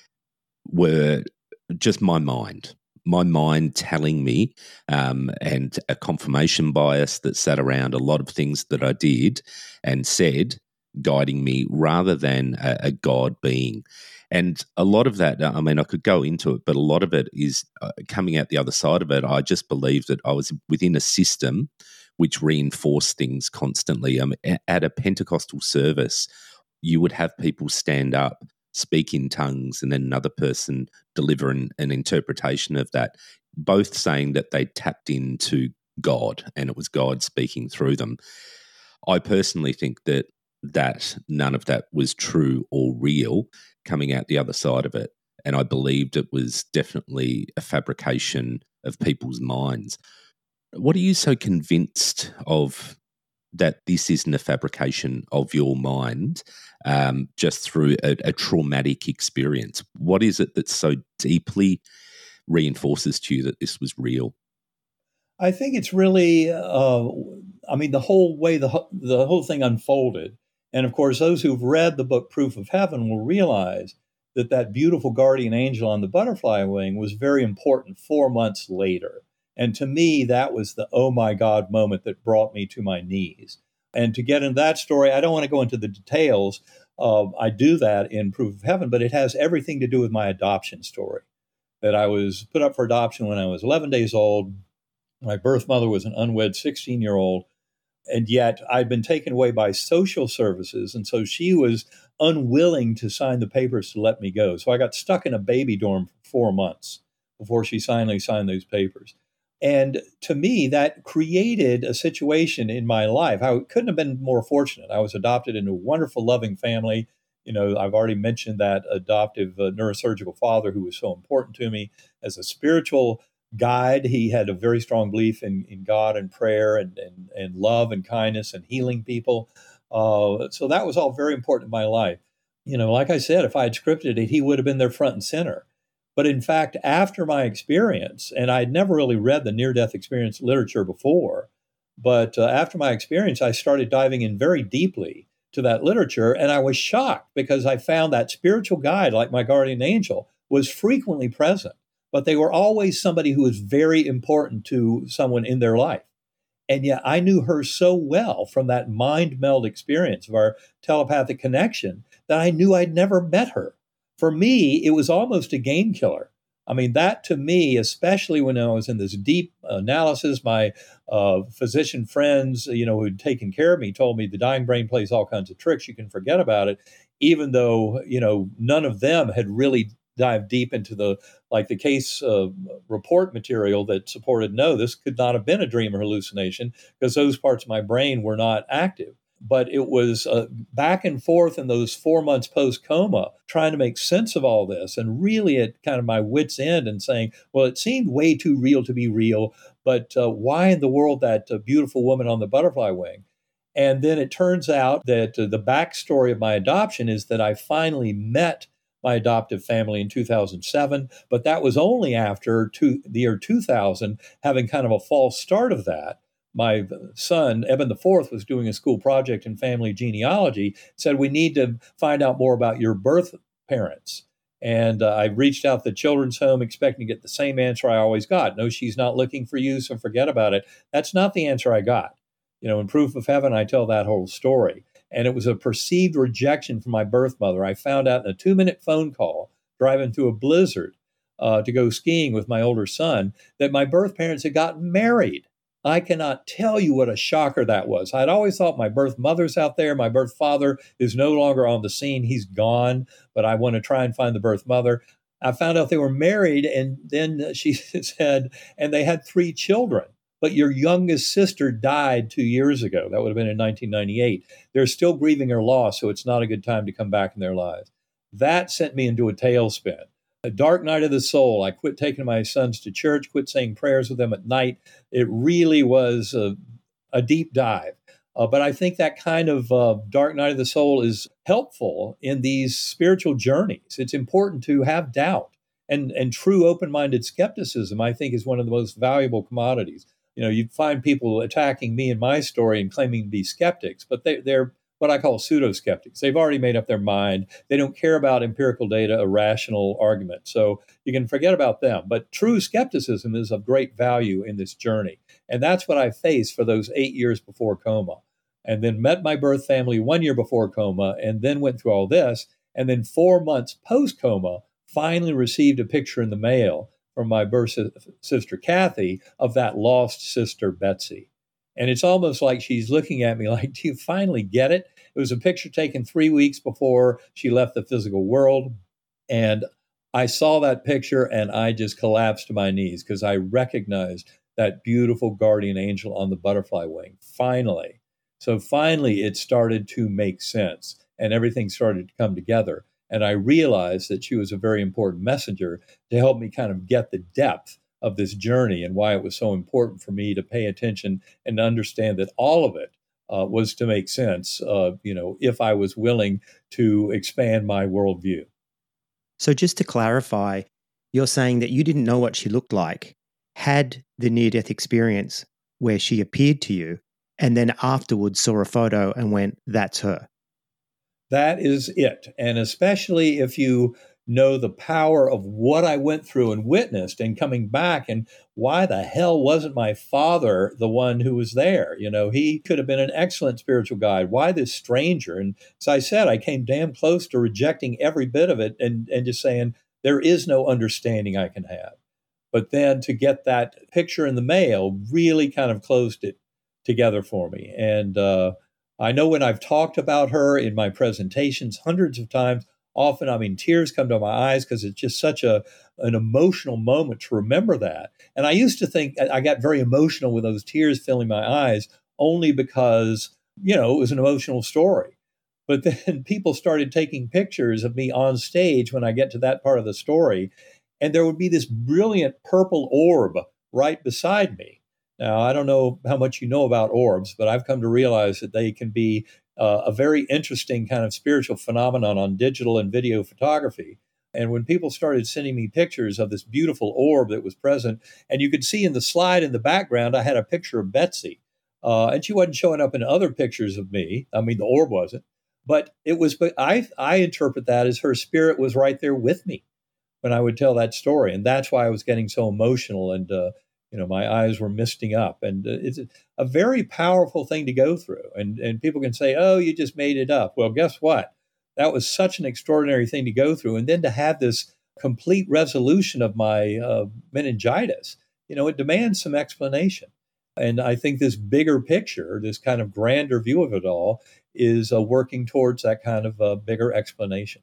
were just my mind. My mind telling me, um, and a confirmation bias that sat around a lot of things that I did and said, guiding me rather than a, a God being. And a lot of that, I mean, I could go into it, but a lot of it is uh, coming out the other side of it. I just believed that I was within a system which reinforced things constantly. Um, at a Pentecostal service, you would have people stand up, speak in tongues, and then another person deliver an, an interpretation of that, both saying that they tapped into God and it was God speaking through them. I personally think that that none of that was true or real coming out the other side of it. And I believed it was definitely a fabrication of people's minds. What are you so convinced of that this isn't a fabrication of your mind um, just through a, a traumatic experience? What is it that so deeply reinforces to you that this was real? I think it's really, uh, I mean, the whole way the, the whole thing unfolded. And of course, those who've read the book Proof of Heaven will realize that that beautiful guardian angel on the butterfly wing was very important four months later. And to me, that was the oh my God moment that brought me to my knees. And to get into that story, I don't want to go into the details. Uh, I do that in Proof of Heaven, but it has everything to do with my adoption story. That I was put up for adoption when I was eleven days old. My birth mother was an unwed sixteen-year-old. And yet I'd been taken away by social services. And so she was unwilling to sign the papers to let me go. So I got stuck in a baby dorm for four months before she finally signed those papers. And to me, that created a situation in my life. I couldn't have been more fortunate. I was adopted into a wonderful, loving family. You know, I've already mentioned that adoptive uh, neurosurgical father who was so important to me as a spiritual guide. He had a very strong belief in, in God and prayer and, and, and love and kindness and healing people. Uh, so that was all very important in my life. You know, like I said, if I had scripted it, he would have been there front and center. But in fact, after my experience, and I'd never really read the near-death experience literature before, but uh, after my experience, I started diving in very deeply to that literature, and I was shocked because I found that spiritual guide, like my guardian angel, was frequently present, but they were always somebody who was very important to someone in their life. And yet I knew her so well from that mind meld experience of our telepathic connection that I knew I'd never met her. For me, it was almost a game killer. I mean, that to me, especially when I was in this deep analysis, my uh, physician friends, you know, who'd taken care of me, told me the dying brain plays all kinds of tricks. You can forget about it, even though, you know, none of them had really dived deep into the, like the case uh, report material that supported, no, this could not have been a dream or hallucination because those parts of my brain were not active. But it was uh, back and forth in those four months post-coma, trying to make sense of all this and really at kind of my wit's end and saying, well, it seemed way too real to be real, but uh, why in the world that uh, beautiful woman on the butterfly wing? And then it turns out that uh, the backstory of my adoption is that I finally met my adoptive family in two thousand seven, but that was only after two, the year two thousand, having kind of a false start of that. My son, Eben the Fourth, was doing a school project in family genealogy, said, we need to find out more about your birth parents. And uh, I reached out to the children's home expecting to get the same answer I always got. No, she's not looking for you, so forget about it. That's not the answer I got. You know, in Proof of Heaven, I tell that whole story. And it was a perceived rejection from my birth mother. I found out in a two-minute phone call, driving through a blizzard uh, to go skiing with my older son, that my birth parents had gotten married. I cannot tell you what a shocker that was. I'd always thought my birth mother's out there. My birth father is no longer on the scene. He's gone, but I want to try and find the birth mother. I found out they were married, and then she said, and they had three children. But your youngest sister died two years ago. That would have been in nineteen ninety-eight. They're still grieving her loss, so it's not a good time to come back in their lives. That sent me into a tailspin. A dark night of the soul. I quit taking my sons to church, quit saying prayers with them at night. It really was a, a deep dive. Uh, but I think that kind of uh, dark night of the soul is helpful in these spiritual journeys. It's important to have doubt. And, and true open-minded skepticism, I think, is one of the most valuable commodities. You know, you'd find people attacking me and my story and claiming to be skeptics, but they, they're what I call pseudo-skeptics. They've already made up their mind. They don't care about empirical data or rational argument. So you can forget about them. But true skepticism is of great value in this journey. And that's what I faced for those eight years before coma. And then met my birth family one year before coma, and then went through all this. And then four months post-coma, finally received a picture in the mail from my birth sister, Kathy, of that lost sister, Betsy. And it's almost like she's looking at me like, do you finally get it? It was a picture taken three weeks before she left the physical world. And I saw that picture and I just collapsed to my knees because I recognized that beautiful guardian angel on the butterfly wing. Finally. So finally, it started to make sense and everything started to come together. And I realized that she was a very important messenger to help me kind of get the depth of this journey and why it was so important for me to pay attention and understand that all of it uh, was to make sense, uh, you know, if I was willing to expand my worldview. So just to clarify, you're saying that you didn't know what she looked like, had the near-death experience where she appeared to you, and then afterwards saw a photo and went, that's her. That is it. And especially if you know the power of what I went through and witnessed and coming back and why the hell wasn't my father the one who was there? You know, he could have been an excellent spiritual guide. Why this stranger? And as I said, I came damn close to rejecting every bit of it and, and just saying, there is no understanding I can have. But then to get that picture in the mail really kind of closed it together for me. And uh, I know when I've talked about her in my presentations hundreds of times, often, I mean, tears come to my eyes because it's just such a an emotional moment to remember that. And I used to think I got very emotional with those tears filling my eyes only because, you know, it was an emotional story. But then people started taking pictures of me on stage when I get to that part of the story, and there would be this brilliant purple orb right beside me. Now, I don't know how much you know about orbs, but I've come to realize that they can be uh, a very interesting kind of spiritual phenomenon on digital and video photography. And when people started sending me pictures of this beautiful orb that was present, and you could see in the slide in the background, I had a picture of Betsy. Uh, and she wasn't showing up in other pictures of me. I mean, the orb wasn't. But it was, but I, I interpret that as her spirit was right there with me when I would tell that story. And that's why I was getting so emotional and, uh, you know, my eyes were misting up. And uh, it's a very powerful thing to go through. And, and people can say, oh, you just made it up. Well, guess what? That was such an extraordinary thing to go through. And then to have this complete resolution of my uh, meningitis, you know, it demands some explanation. And I think this bigger picture, this kind of grander view of it all, is uh, working towards that kind of uh, bigger explanation.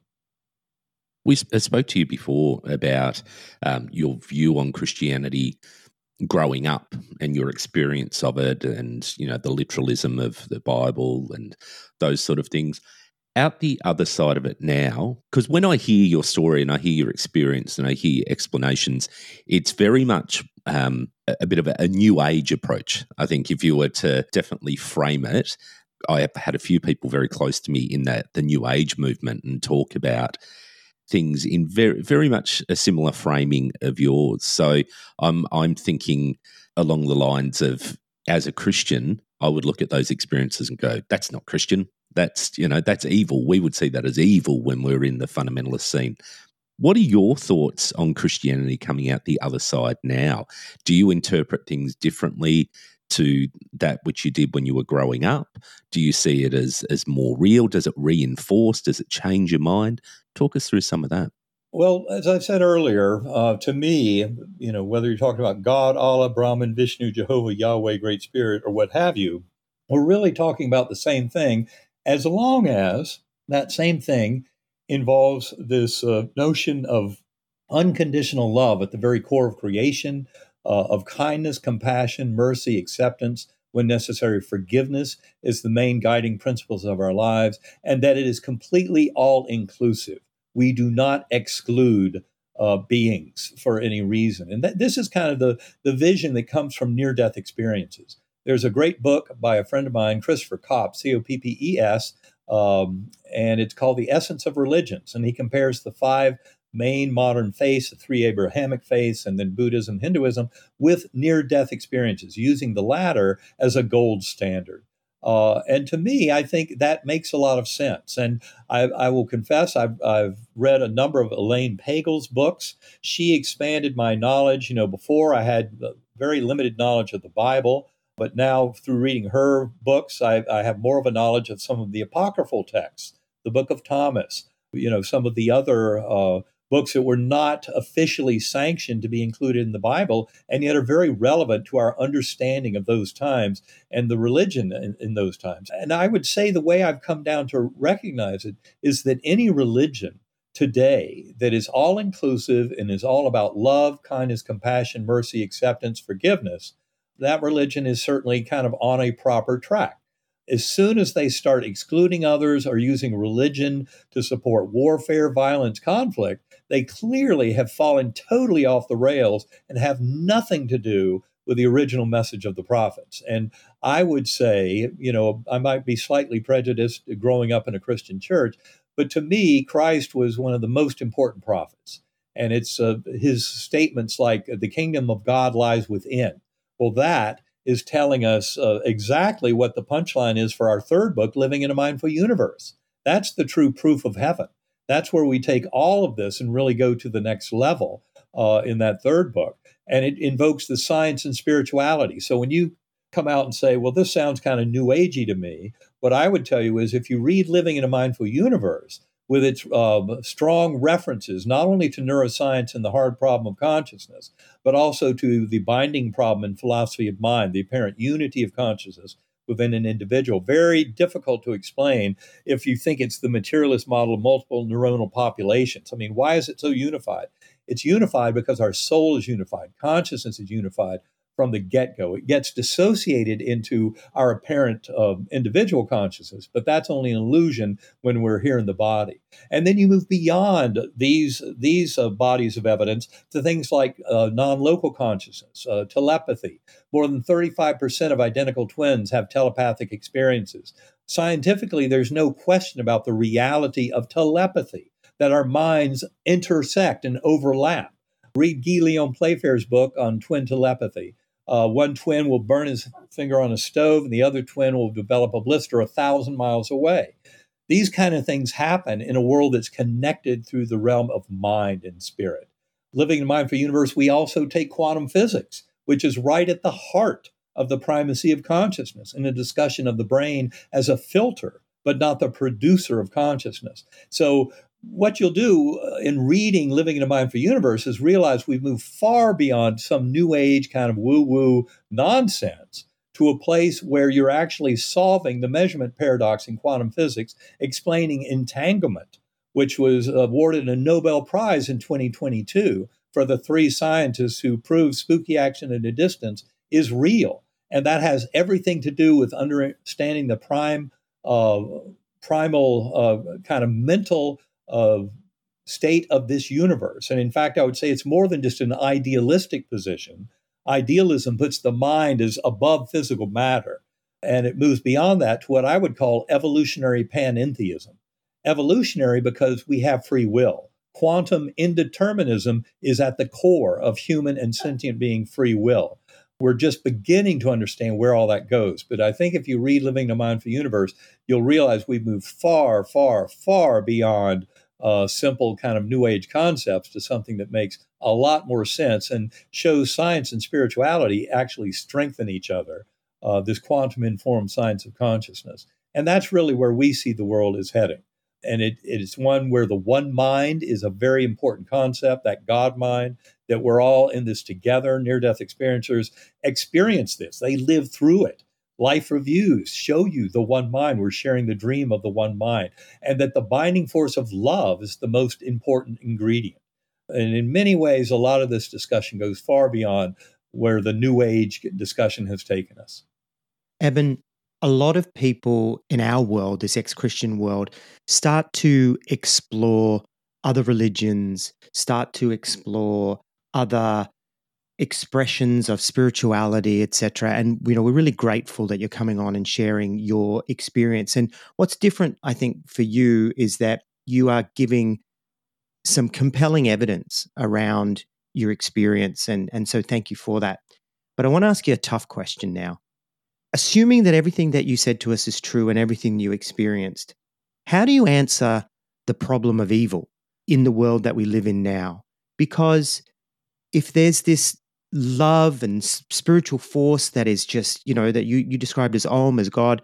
We sp- spoke to you before about um, your view on Christianity growing up and your experience of it, and you know the literalism of the Bible and those sort of things. Out the other side of it now, because when I hear your story and I hear your experience and I hear explanations, it's very much um, a, a bit of a, a new age approach. I think if you were to definitely frame it, I have had a few people very close to me in that the new age movement and talk about things in very very much a similar framing of yours. So I'm I'm thinking along the lines of, as a Christian, I would look at those experiences and go, that's not Christian. That's, you know, that's evil. We would see that as evil when we're in the fundamentalist scene. What are your thoughts on Christianity coming out the other side now? Do you interpret things differently to that which you did when you were growing up? Do you see it as as more real? Does it reinforce? Does it change your mind? Talk us through some of that. Well, as I said earlier, uh, to me, you know, whether you're talking about God, Allah, Brahman, Vishnu, Jehovah, Yahweh, Great Spirit, or what have you, we're really talking about the same thing, as long as that same thing involves this uh, notion of unconditional love at the very core of creation, uh, of kindness, compassion, mercy, acceptance, when necessary, forgiveness is the main guiding principles of our lives, and that it is completely all-inclusive. We do not exclude uh, beings for any reason. And that, this is kind of the, the vision that comes from near-death experiences. There's a great book by a friend of mine, Christopher Kopp, C O P P E S, um, and it's called The Essence of Religions. And he compares the five main modern faiths, the three Abrahamic faiths, and then Buddhism, Hinduism, with near-death experiences, using the latter as a gold standard. Uh, and to me, I think that makes a lot of sense. And I, I will confess, I've, I've read a number of Elaine Pagel's books. She expanded my knowledge. You know, before I had very limited knowledge of the Bible, but now through reading her books, I, I have more of a knowledge of some of the apocryphal texts, the Book of Thomas, you know, some of the other uh, books that were not officially sanctioned to be included in the Bible, and yet are very relevant to our understanding of those times and the religion in, in those times. And I would say the way I've come down to recognize it is that any religion today that is all-inclusive and is all about love, kindness, compassion, mercy, acceptance, forgiveness, that religion is certainly kind of on a proper track. As soon as they start excluding others or using religion to support warfare, violence, conflict, they clearly have fallen totally off the rails and have nothing to do with the original message of the prophets. And I would say, you know, I might be slightly prejudiced growing up in a Christian church, but to me, Christ was one of the most important prophets. And it's uh, his statements like, the kingdom of God lies within. Well, that is telling us uh, exactly what the punchline is for our third book, Living in a Mindful Universe. That's the true proof of heaven. That's where we take all of this and really go to the next level uh, in that third book. And it invokes the science and spirituality. So when you come out and say, well, this sounds kind of new agey to me, what I would tell you is if you read Living in a Mindful Universe, with its uh, strong references, not only to neuroscience and the hard problem of consciousness, but also to the binding problem in philosophy of mind, the apparent unity of consciousness, within an individual. Very difficult to explain if you think it's the materialist model of multiple neuronal populations. I mean, why is it so unified? It's unified because our soul is unified. Consciousness is unified from the get-go. It gets dissociated into our apparent uh, individual consciousness, but that's only an illusion when we're here in the body. And then you move beyond these, these uh, bodies of evidence to things like uh, non-local consciousness, uh, telepathy. More than thirty-five percent of identical twins have telepathic experiences. Scientifically, there's no question about the reality of telepathy, that our minds intersect and overlap. Read Guy Leon Playfair's book on twin telepathy. Uh, one twin will burn his finger on a stove, and the other twin will develop a blister a thousand miles away. These kind of things happen in a world that's connected through the realm of mind and spirit. Living in a Mindful Universe, we also take quantum physics, which is right at the heart of the primacy of consciousness, in a discussion of the brain as a filter, but not the producer of consciousness. So what you'll do in reading Living in a Mindful Universe is realize we've moved far beyond some new age kind of woo-woo nonsense to a place where you're actually solving the measurement paradox in quantum physics, explaining entanglement, which was awarded a Nobel Prize in twenty twenty-two for the three scientists who proved spooky action at a distance is real. And that has everything to do with understanding the prime, uh, primal uh, kind of mental of state of this universe. And in fact, I would say it's more than just an idealistic position. Idealism puts the mind as above physical matter, and it moves beyond that to what I would call evolutionary panentheism. Evolutionary because we have free will. Quantum indeterminism is at the core of human and sentient being free will. We're just beginning to understand where all that goes. But I think if you read Living in a Mindful Universe, you'll realize we've moved far, far, far beyond uh, simple kind of New Age concepts to something that makes a lot more sense and shows science and spirituality actually strengthen each other, uh, this quantum-informed science of consciousness. And that's really where we see the world is heading. And it, it's one where the one mind is a very important concept, that God mind, that we're all in this together. Near-death experiencers experience this. They live through it. Life reviews show you the one mind. We're sharing the dream of the one mind. And that the binding force of love is the most important ingredient. And in many ways, a lot of this discussion goes far beyond where the New Age discussion has taken us. Eben, a lot of people in our world, this ex-Christian world, start to explore other religions, start to explore other expressions of spirituality, et cetera. And, you know, we're really grateful that you're coming on and sharing your experience. And what's different, I think, for you is that you are giving some compelling evidence around your experience. And, and so thank you for that. But I want to ask you a tough question now. Assuming that everything that you said to us is true and everything you experienced, how do you answer the problem of evil in the world that we live in now? Because if there's this love and spiritual force that is just, you know, that you, you described as Om, as God,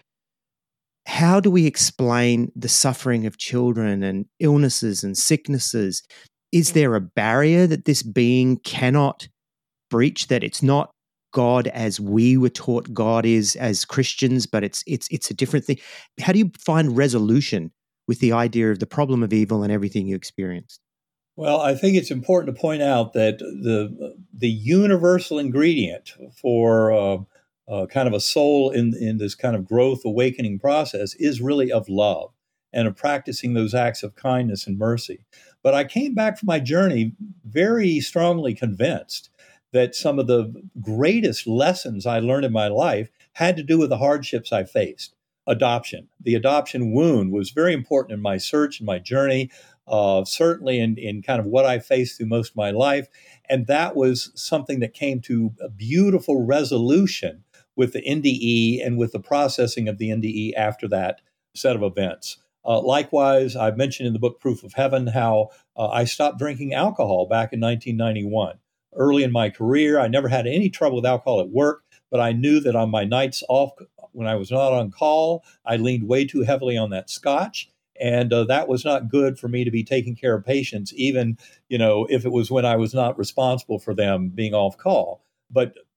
how do we explain the suffering of children and illnesses and sicknesses? Is there a barrier that this being cannot breach, that it's not God as we were taught God is as Christians, but it's it's it's a different thing? How do you find resolution with the idea of the problem of evil and everything you experienced? Well, I think it's important to point out that the the universal ingredient for uh, uh, kind of a soul in in this kind of growth awakening process is really of love and of practicing those acts of kindness and mercy. But I came back from my journey very strongly convinced that some of the greatest lessons I learned in my life had to do with the hardships I faced. Adoption. The adoption wound was very important in my search and my journey, uh, certainly in, in kind of what I faced through most of my life. And that was something that came to a beautiful resolution with the N D E and with the processing of the N D E after that set of events. Uh, likewise, I mentioned in the book Proof of Heaven how uh, I stopped drinking alcohol back in nineteen ninety-one. Early in my career, I never had any trouble with alcohol at work, but I knew that on my nights off, when I was not on call, I leaned way too heavily on that scotch. And uh, that was not good for me to be taking care of patients, even, you know, if it was when I was not responsible for them being off call. But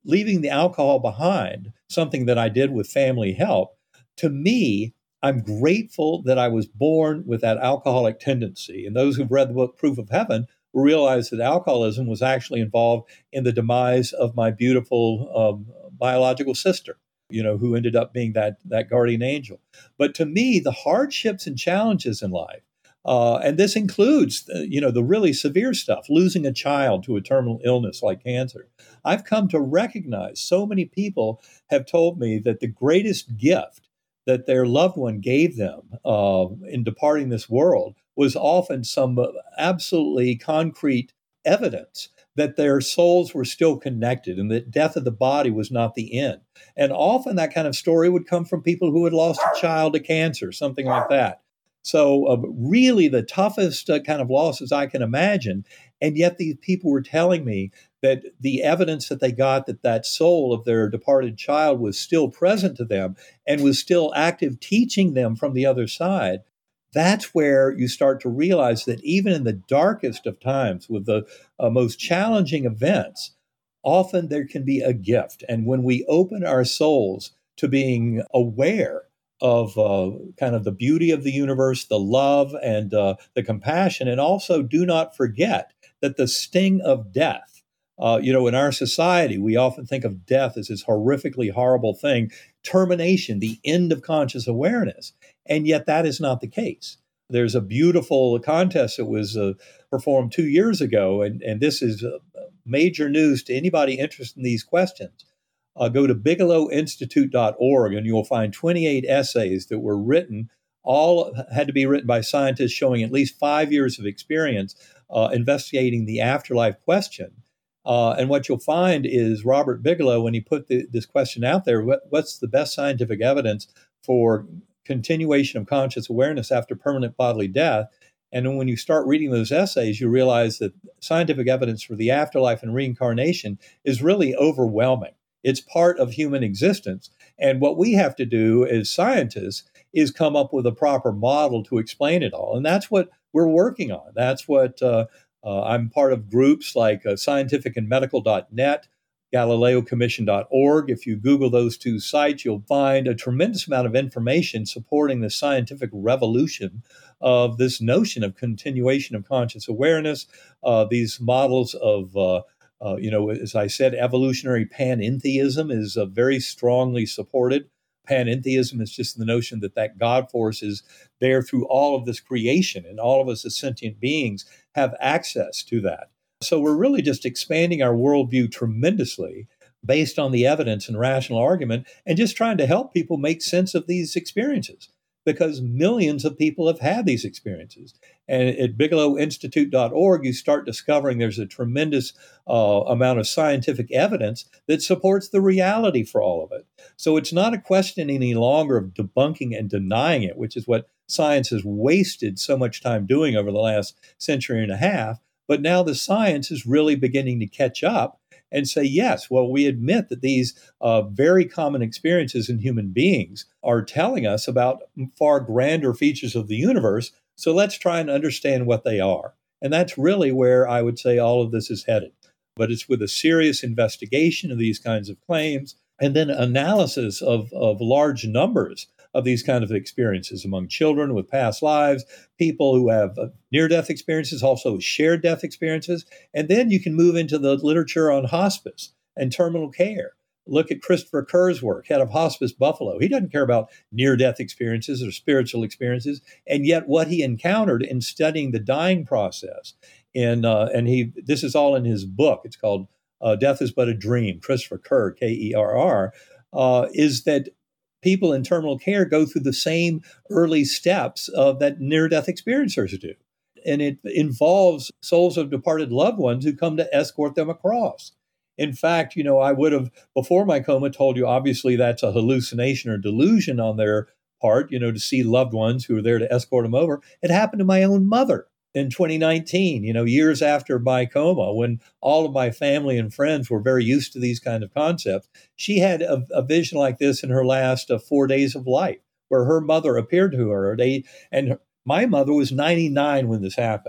leaving the alcohol behind, something that I did with family help, to me, I'm grateful that I was born with that alcoholic tendency. And those who've read the book Proof of Heaven realize that alcoholism was actually involved in the demise of my beautiful um, biological sister, you know, who ended up being that, that guardian angel. But to me, the hardships and challenges in life, uh, and this includes, uh, you know, the really severe stuff, losing a child to a terminal illness like cancer. I've come to recognize so many people have told me that the greatest gift that their loved one gave them uh, in departing this world was often some absolutely concrete evidence that their souls were still connected and that death of the body was not the end. And often that kind of story would come from people who had lost a child to cancer, something like that. So uh, really the toughest uh, kind of losses I can imagine. And yet these people were telling me that the evidence that they got that that soul of their departed child was still present to them and was still active teaching them from the other side. That's where you start to realize that even in the darkest of times with the uh, most challenging events, often there can be a gift. And when we open our souls to being aware of uh, kind of the beauty of the universe, the love and uh, the compassion, and also do not forget that the sting of death, uh, you know, in our society, we often think of death as this horrifically horrible thing, termination, the end of conscious awareness. And yet that is not the case. There's a beautiful contest that was uh, performed two years ago, and, and this is uh, major news to anybody interested in these questions. Uh, go to bigelow institute dot org and you'll find twenty-eight essays that were written, all had to be written by scientists showing at least five years of experience uh, investigating the afterlife question. Uh, and what you'll find is Robert Bigelow, when he put the, this question out there, what, what's the best scientific evidence for continuation of conscious awareness after permanent bodily death? And then when you start reading those essays, you realize that scientific evidence for the afterlife and reincarnation is really overwhelming. It's part of human existence. And what we have to do as scientists is come up with a proper model to explain it all. And that's what we're working on. That's what uh, uh, I'm part of groups like uh, scientific and medical dot net, galileo commission dot org. If you Google those two sites, you'll find a tremendous amount of information supporting the scientific revolution of this notion of continuation of conscious awareness, uh, these models of uh, Uh, you know, as I said, evolutionary panentheism is uh, very strongly supported. Panentheism is just the notion that that God force is there through all of this creation, and all of us as sentient beings have access to that. So we're really just expanding our worldview tremendously based on the evidence and rational argument, and just trying to help people make sense of these experiences, because millions of people have had these experiences. And at bigelow institute dot org, you start discovering there's a tremendous uh, amount of scientific evidence that supports the reality for all of it. So it's not a question any longer of debunking and denying it, which is what science has wasted so much time doing over the last century and a half. But now the science is really beginning to catch up and say, yes, well, we admit that these uh, very common experiences in human beings are telling us about far grander features of the universe. So let's try and understand what they are. And that's really where I would say all of this is headed. But it's with a serious investigation of these kinds of claims and then analysis of, of large numbers of these kind of experiences among children with past lives, people who have uh, near-death experiences, also shared death experiences. And then you can move into the literature on hospice and terminal care. Look at Christopher Kerr's work, head of Hospice Buffalo. He doesn't care about near-death experiences or spiritual experiences, and yet what he encountered in studying the dying process, and uh, and he this is all in his book. It's called uh, Death is But a Dream, Christopher Kerr, K E R R, uh, is that people in terminal care go through the same early steps of that near-death experiencers do. And it involves souls of departed loved ones who come to escort them across. In fact, you know, I would have, before my coma, told you, obviously, that's a hallucination or delusion on their part, you know, to see loved ones who are there to escort them over. It happened to my own mother in twenty nineteen, you know, years after my coma, when all of my family and friends were very used to these kind of concepts. She had a, a vision like this in her last uh, four days of life, where her mother appeared to her. They, and my mother was ninety-nine when this happened.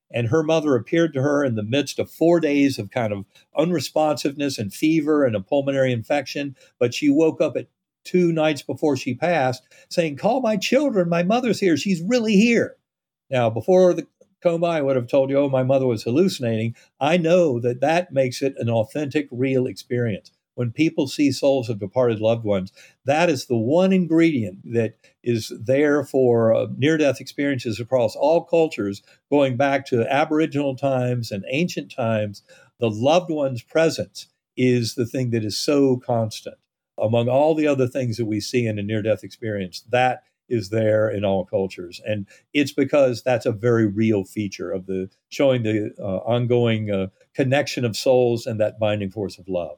And her mother appeared to her in the midst of four days of kind of unresponsiveness and fever and a pulmonary infection. But she woke up at two nights before she passed saying, "Call my children. My mother's here. She's really here." Now, before the coma, I would have told you, oh, my mother was hallucinating. I know that that makes it an authentic, real experience. When people see souls of departed loved ones, that is the one ingredient that is there for uh, near-death experiences across all cultures, going back to Aboriginal times and ancient times. The loved one's presence is the thing that is so constant. Among all the other things that we see in a near-death experience, that is there in all cultures. And it's because that's a very real feature of the showing the uh, ongoing uh, connection of souls and that binding force of love.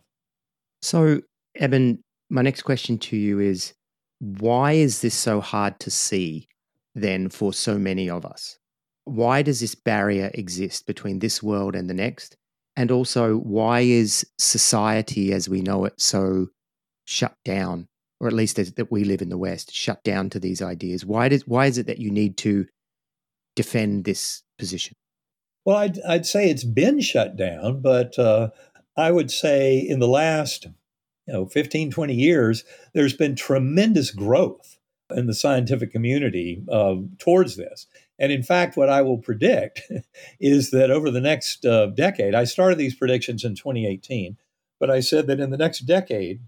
So, Eben, my next question to you is, why is this so hard to see then for so many of us? Why does this barrier exist between this world and the next? And also, why is society as we know it so shut down, or at least as, that we live in the West, shut down to these ideas? Why does why is it that you need to defend this position? Well, I'd, I'd say it's been shut down, but uh, I would say in the last you know, fifteen, twenty years, there's been tremendous growth in the scientific community uh, towards this. And in fact, what I will predict is that over the next uh, decade, I started these predictions in twenty eighteen, but I said that in the next decade,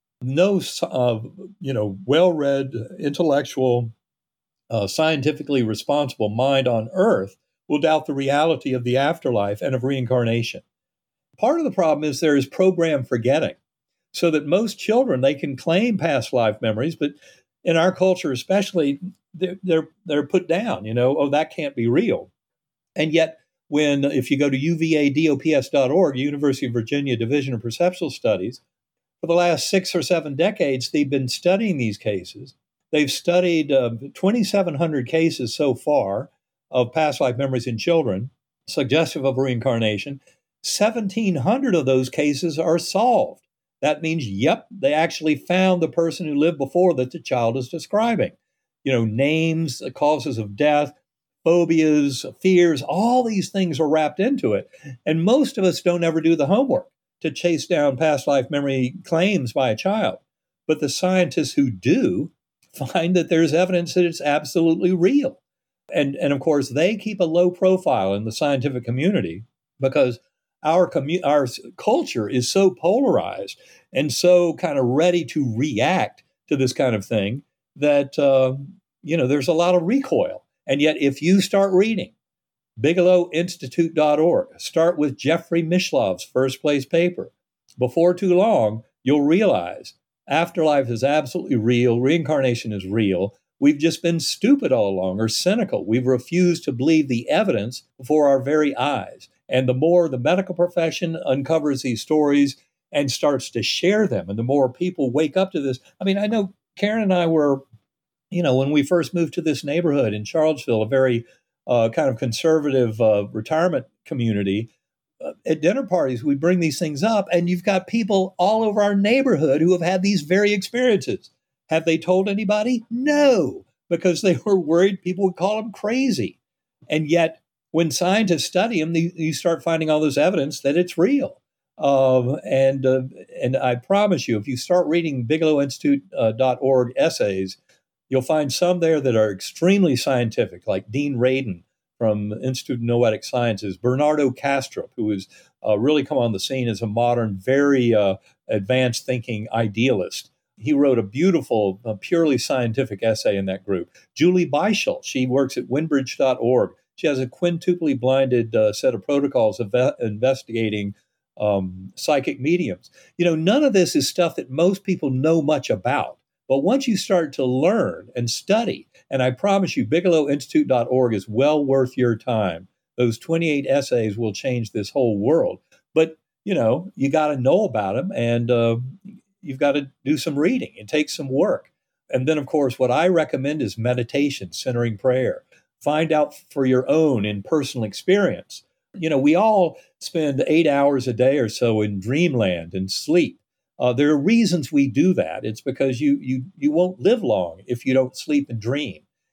no uh, you know, well-read, intellectual, uh, scientifically responsible mind on Earth will doubt the reality of the afterlife and of reincarnation. Part of the problem is there is program forgetting, so that most children, they can claim past life memories, but in our culture especially, they're, they're, they're put down, you know, oh, that can't be real. And yet, when, if you go to U V A dops dot org, University of Virginia Division of Perceptual Studies, for the last six or seven decades, they've been studying these cases. They've studied uh, twenty-seven hundred cases so far of past life memories in children, suggestive of reincarnation. seventeen hundred of those cases are solved. That means, yep, they actually found the person who lived before that the child is describing. You know, names, causes of death, phobias, fears, all these things are wrapped into it. And most of us don't ever do the homework to chase down past life memory claims by a child. But the scientists who do find that there's evidence that it's absolutely real. And, and of course, they keep a low profile in the scientific community because Our commu- our culture is so polarized and so kind of ready to react to this kind of thing that, uh, you know, there's a lot of recoil. And yet, if you start reading Bigelow Institute dot org, start with Jeffrey Mishlov's first place paper, before too long, you'll realize afterlife is absolutely real, reincarnation is real. We've just been stupid all along or cynical. We've refused to believe the evidence before our very eyes. And the more the medical profession uncovers these stories and starts to share them, and the more people wake up to this. I mean, I know Karen and I were, you know, when we first moved to this neighborhood in Charlottesville, a very uh, kind of conservative uh, retirement community, uh, at dinner parties, we bring these things up, and you've got people all over our neighborhood who have had these very experiences. Have they told anybody? No, because they were worried people would call them crazy. And yet, when scientists study them, you, you start finding all this evidence that it's real. Um, and uh, and I promise you, if you start reading Bigelow Institute dot org essays, you'll find some there that are extremely scientific, like Dean Radin from Institute of Noetic Sciences, Bernardo Kastrup, who has uh, really come on the scene as a modern, very uh, advanced thinking idealist. He wrote a beautiful, uh, purely scientific essay in that group. Julie Beischel, she works at Winbridge dot org. She has a quintuply blinded uh, set of protocols of ve- investigating um, psychic mediums. You know, none of this is stuff that most people know much about. But once you start to learn and study, and I promise you, Bigelow Institute dot org is well worth your time. Those twenty-eight essays will change this whole world. But, you know, you got to know about them, and uh, you've got to do some reading. It takes some work. And then, of course, what I recommend is meditation, centering prayer. Find out for your own in personal experience. You know, we all spend eight hours a day or so in dreamland and sleep. Uh, there are reasons we do that. It's because you you you won't live long if you don't sleep and dream.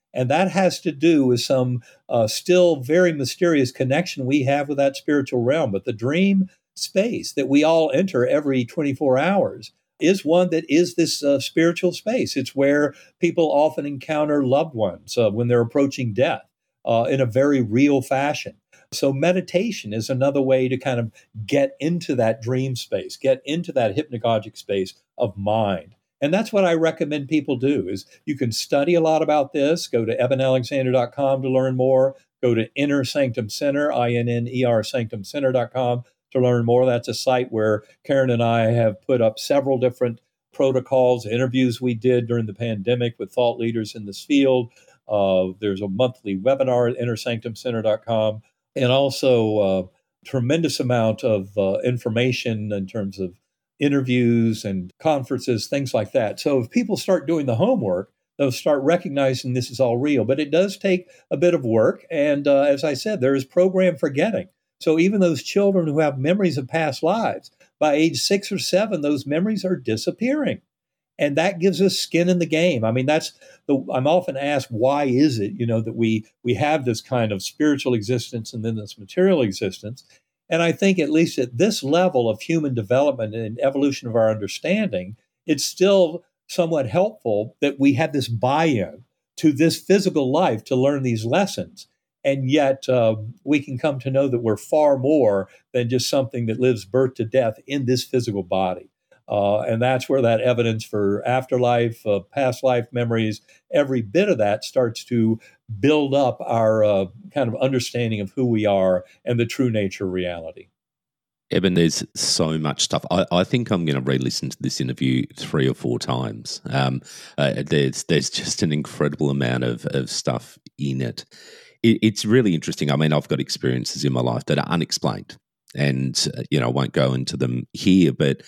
And that has to do with some uh, still very mysterious connection we have with that spiritual realm. But the dream space that we all enter every twenty-four hours is one that is this uh, spiritual space. It's where people often encounter loved ones uh, when they're approaching death uh, in a very real fashion. So meditation is another way to kind of get into that dream space, get into that hypnagogic space of mind. And that's what I recommend people do is you can study a lot about this. Go to eben alexander dot com to learn more. Go to Inner Sanctum Center, I N N E R sanctum center dot com to learn more. That's a site where Karen and I have put up several different protocols, interviews we did during the pandemic with thought leaders in this field. Uh, there's a monthly webinar at inner sanctum center dot com, and also a tremendous amount of uh, information in terms of interviews and conferences, things like that. So if people start doing the homework, they'll start recognizing this is all real. But it does take a bit of work. And uh, as I said, there is program forgetting. So even those children who have memories of past lives, by age six or seven, those memories are disappearing. And that gives us skin in the game. I mean, that's the, I'm often asked, why is it, you know, that we we have this kind of spiritual existence and then this material existence? And I think at least at this level of human development and evolution of our understanding, it's still somewhat helpful that we have this buy-in to this physical life to learn these lessons. And yet uh, we can come to know that we're far more than just something that lives birth to death in this physical body. Uh, and that's where that evidence for afterlife, uh, past life memories, every bit of that starts to build up our uh, kind of understanding of who we are and the true nature of reality. Eben, there's so much stuff. I, I think I'm going to re-listen to this interview three or four times. Um, uh, there's there's just an incredible amount of, of stuff in it. it. It's really interesting. I mean, I've got experiences in my life that are unexplained, and uh, you know, I won't go into them here, but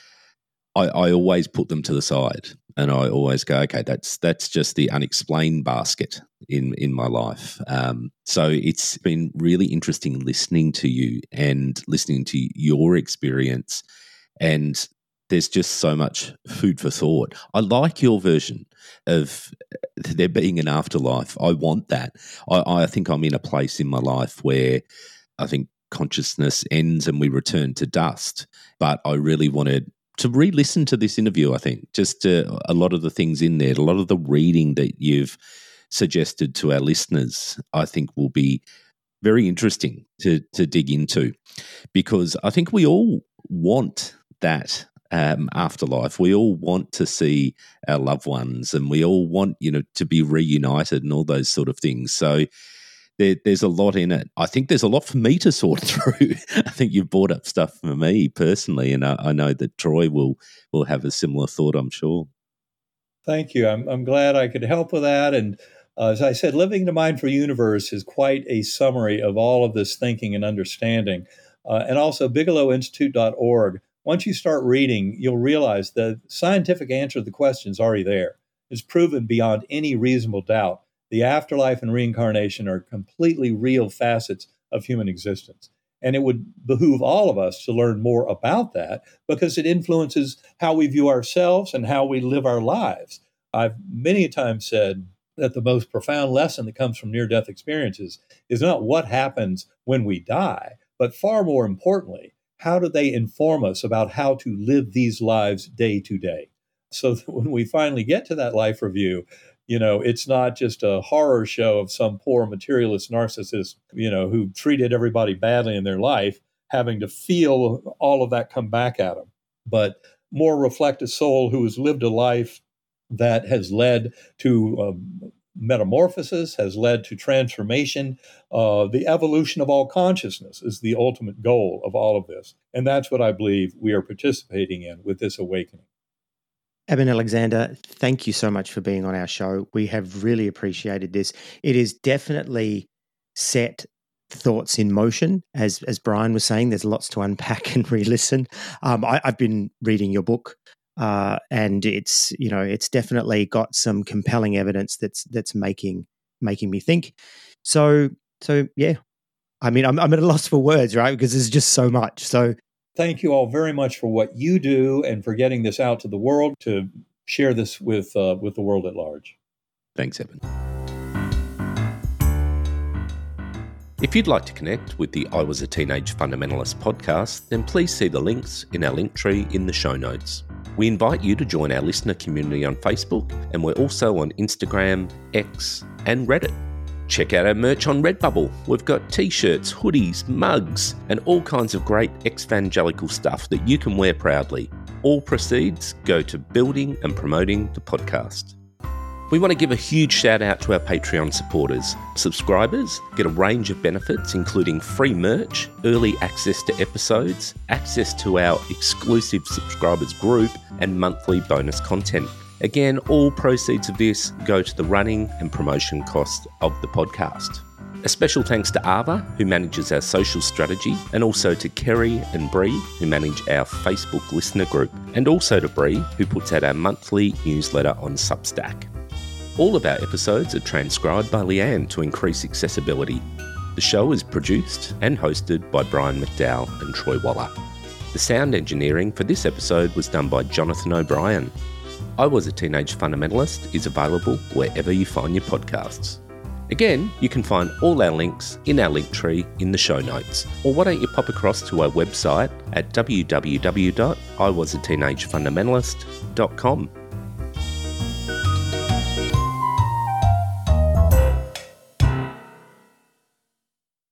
I, I always put them to the side, and I always go, okay, that's that's just the unexplained basket in in my life. Um, so it's been really interesting listening to you and listening to your experience, and there's just so much food for thought. I like your version of there being an afterlife. I want that. I, I think I'm in a place in my life where I think consciousness ends and we return to dust, but I really wanted to re-listen to this interview. I think just uh, a lot of the things in there, a lot of the reading that you've suggested to our listeners, I think will be very interesting to to dig into, because I think we all want that um, afterlife. We all want to see our loved ones, and we all want, you know, to be reunited and all those sort of things. So There, there's a lot in it. I think there's a lot for me to sort through. I think you've brought up stuff for me personally, and I, I know that Troy will will have a similar thought, I'm sure. Thank you. I'm, I'm glad I could help with that. And uh, as I said, Living the Mindful Universe is quite a summary of all of this thinking and understanding. Uh, and also bigelow institute dot org. Once you start reading, you'll realize the scientific answer to the question is already there. It's proven beyond any reasonable doubt. The afterlife and reincarnation are completely real facets of human existence. And it would behoove all of us to learn more about that, because it influences how we view ourselves and how we live our lives. I've many times said that the most profound lesson that comes from near-death experiences is not what happens when we die, but far more importantly, how do they inform us about how to live these lives day to day? So that when we finally get to that life review, you know, it's not just a horror show of some poor materialist narcissist, you know, who treated everybody badly in their life, having to feel all of that come back at them, but more reflect a soul who has lived a life that has led to um, metamorphosis, has led to transformation. Uh, the evolution of all consciousness is the ultimate goal of all of this. And that's what I believe we are participating in with this awakening. Eben Alexander, thank you so much for being on our show. We have really appreciated this. It is definitely set thoughts in motion. As as Brian was saying, there's lots to unpack and re-listen. Um, I, I've been reading your book, uh, and it's you know it's definitely got some compelling evidence that's that's making making me think. So so yeah, I mean I'm I'm at a loss for words, right? Because there's just so much. So. Thank you all very much for what you do and for getting this out to the world, to share this with uh, with the world at large. Thanks, Eben. If you'd like to connect with the I Was a Teenage Fundamentalist podcast, then please see the links in our link tree in the show notes. We invite you to join our listener community on Facebook, and we're also on Instagram, X, and Reddit. Check out our merch on Redbubble. We've got t-shirts, hoodies, mugs, and all kinds of great ex-evangelical stuff that you can wear proudly. All proceeds go to building and promoting the podcast. We want to give a huge shout out to our Patreon supporters. Subscribers get a range of benefits, including free merch, early access to episodes, access to our exclusive subscribers group, and monthly bonus content. Again, all proceeds of this go to the running and promotion costs of the podcast. A special thanks to Ava, who manages our social strategy, and also to Kerry and Bree, who manage our Facebook listener group, and also to Bree, who puts out our monthly newsletter on Substack. All of our episodes are transcribed by Leanne to increase accessibility. The show is produced and hosted by Brian McDowell and Troy Waller. The sound engineering for this episode was done by Jonathan O'Brien. I Was a Teenage Fundamentalist is available wherever you find your podcasts. Again, you can find all our links in our link tree in the show notes, or why don't you pop across to our website at w w w dot i was a teenage fundamentalist dot com.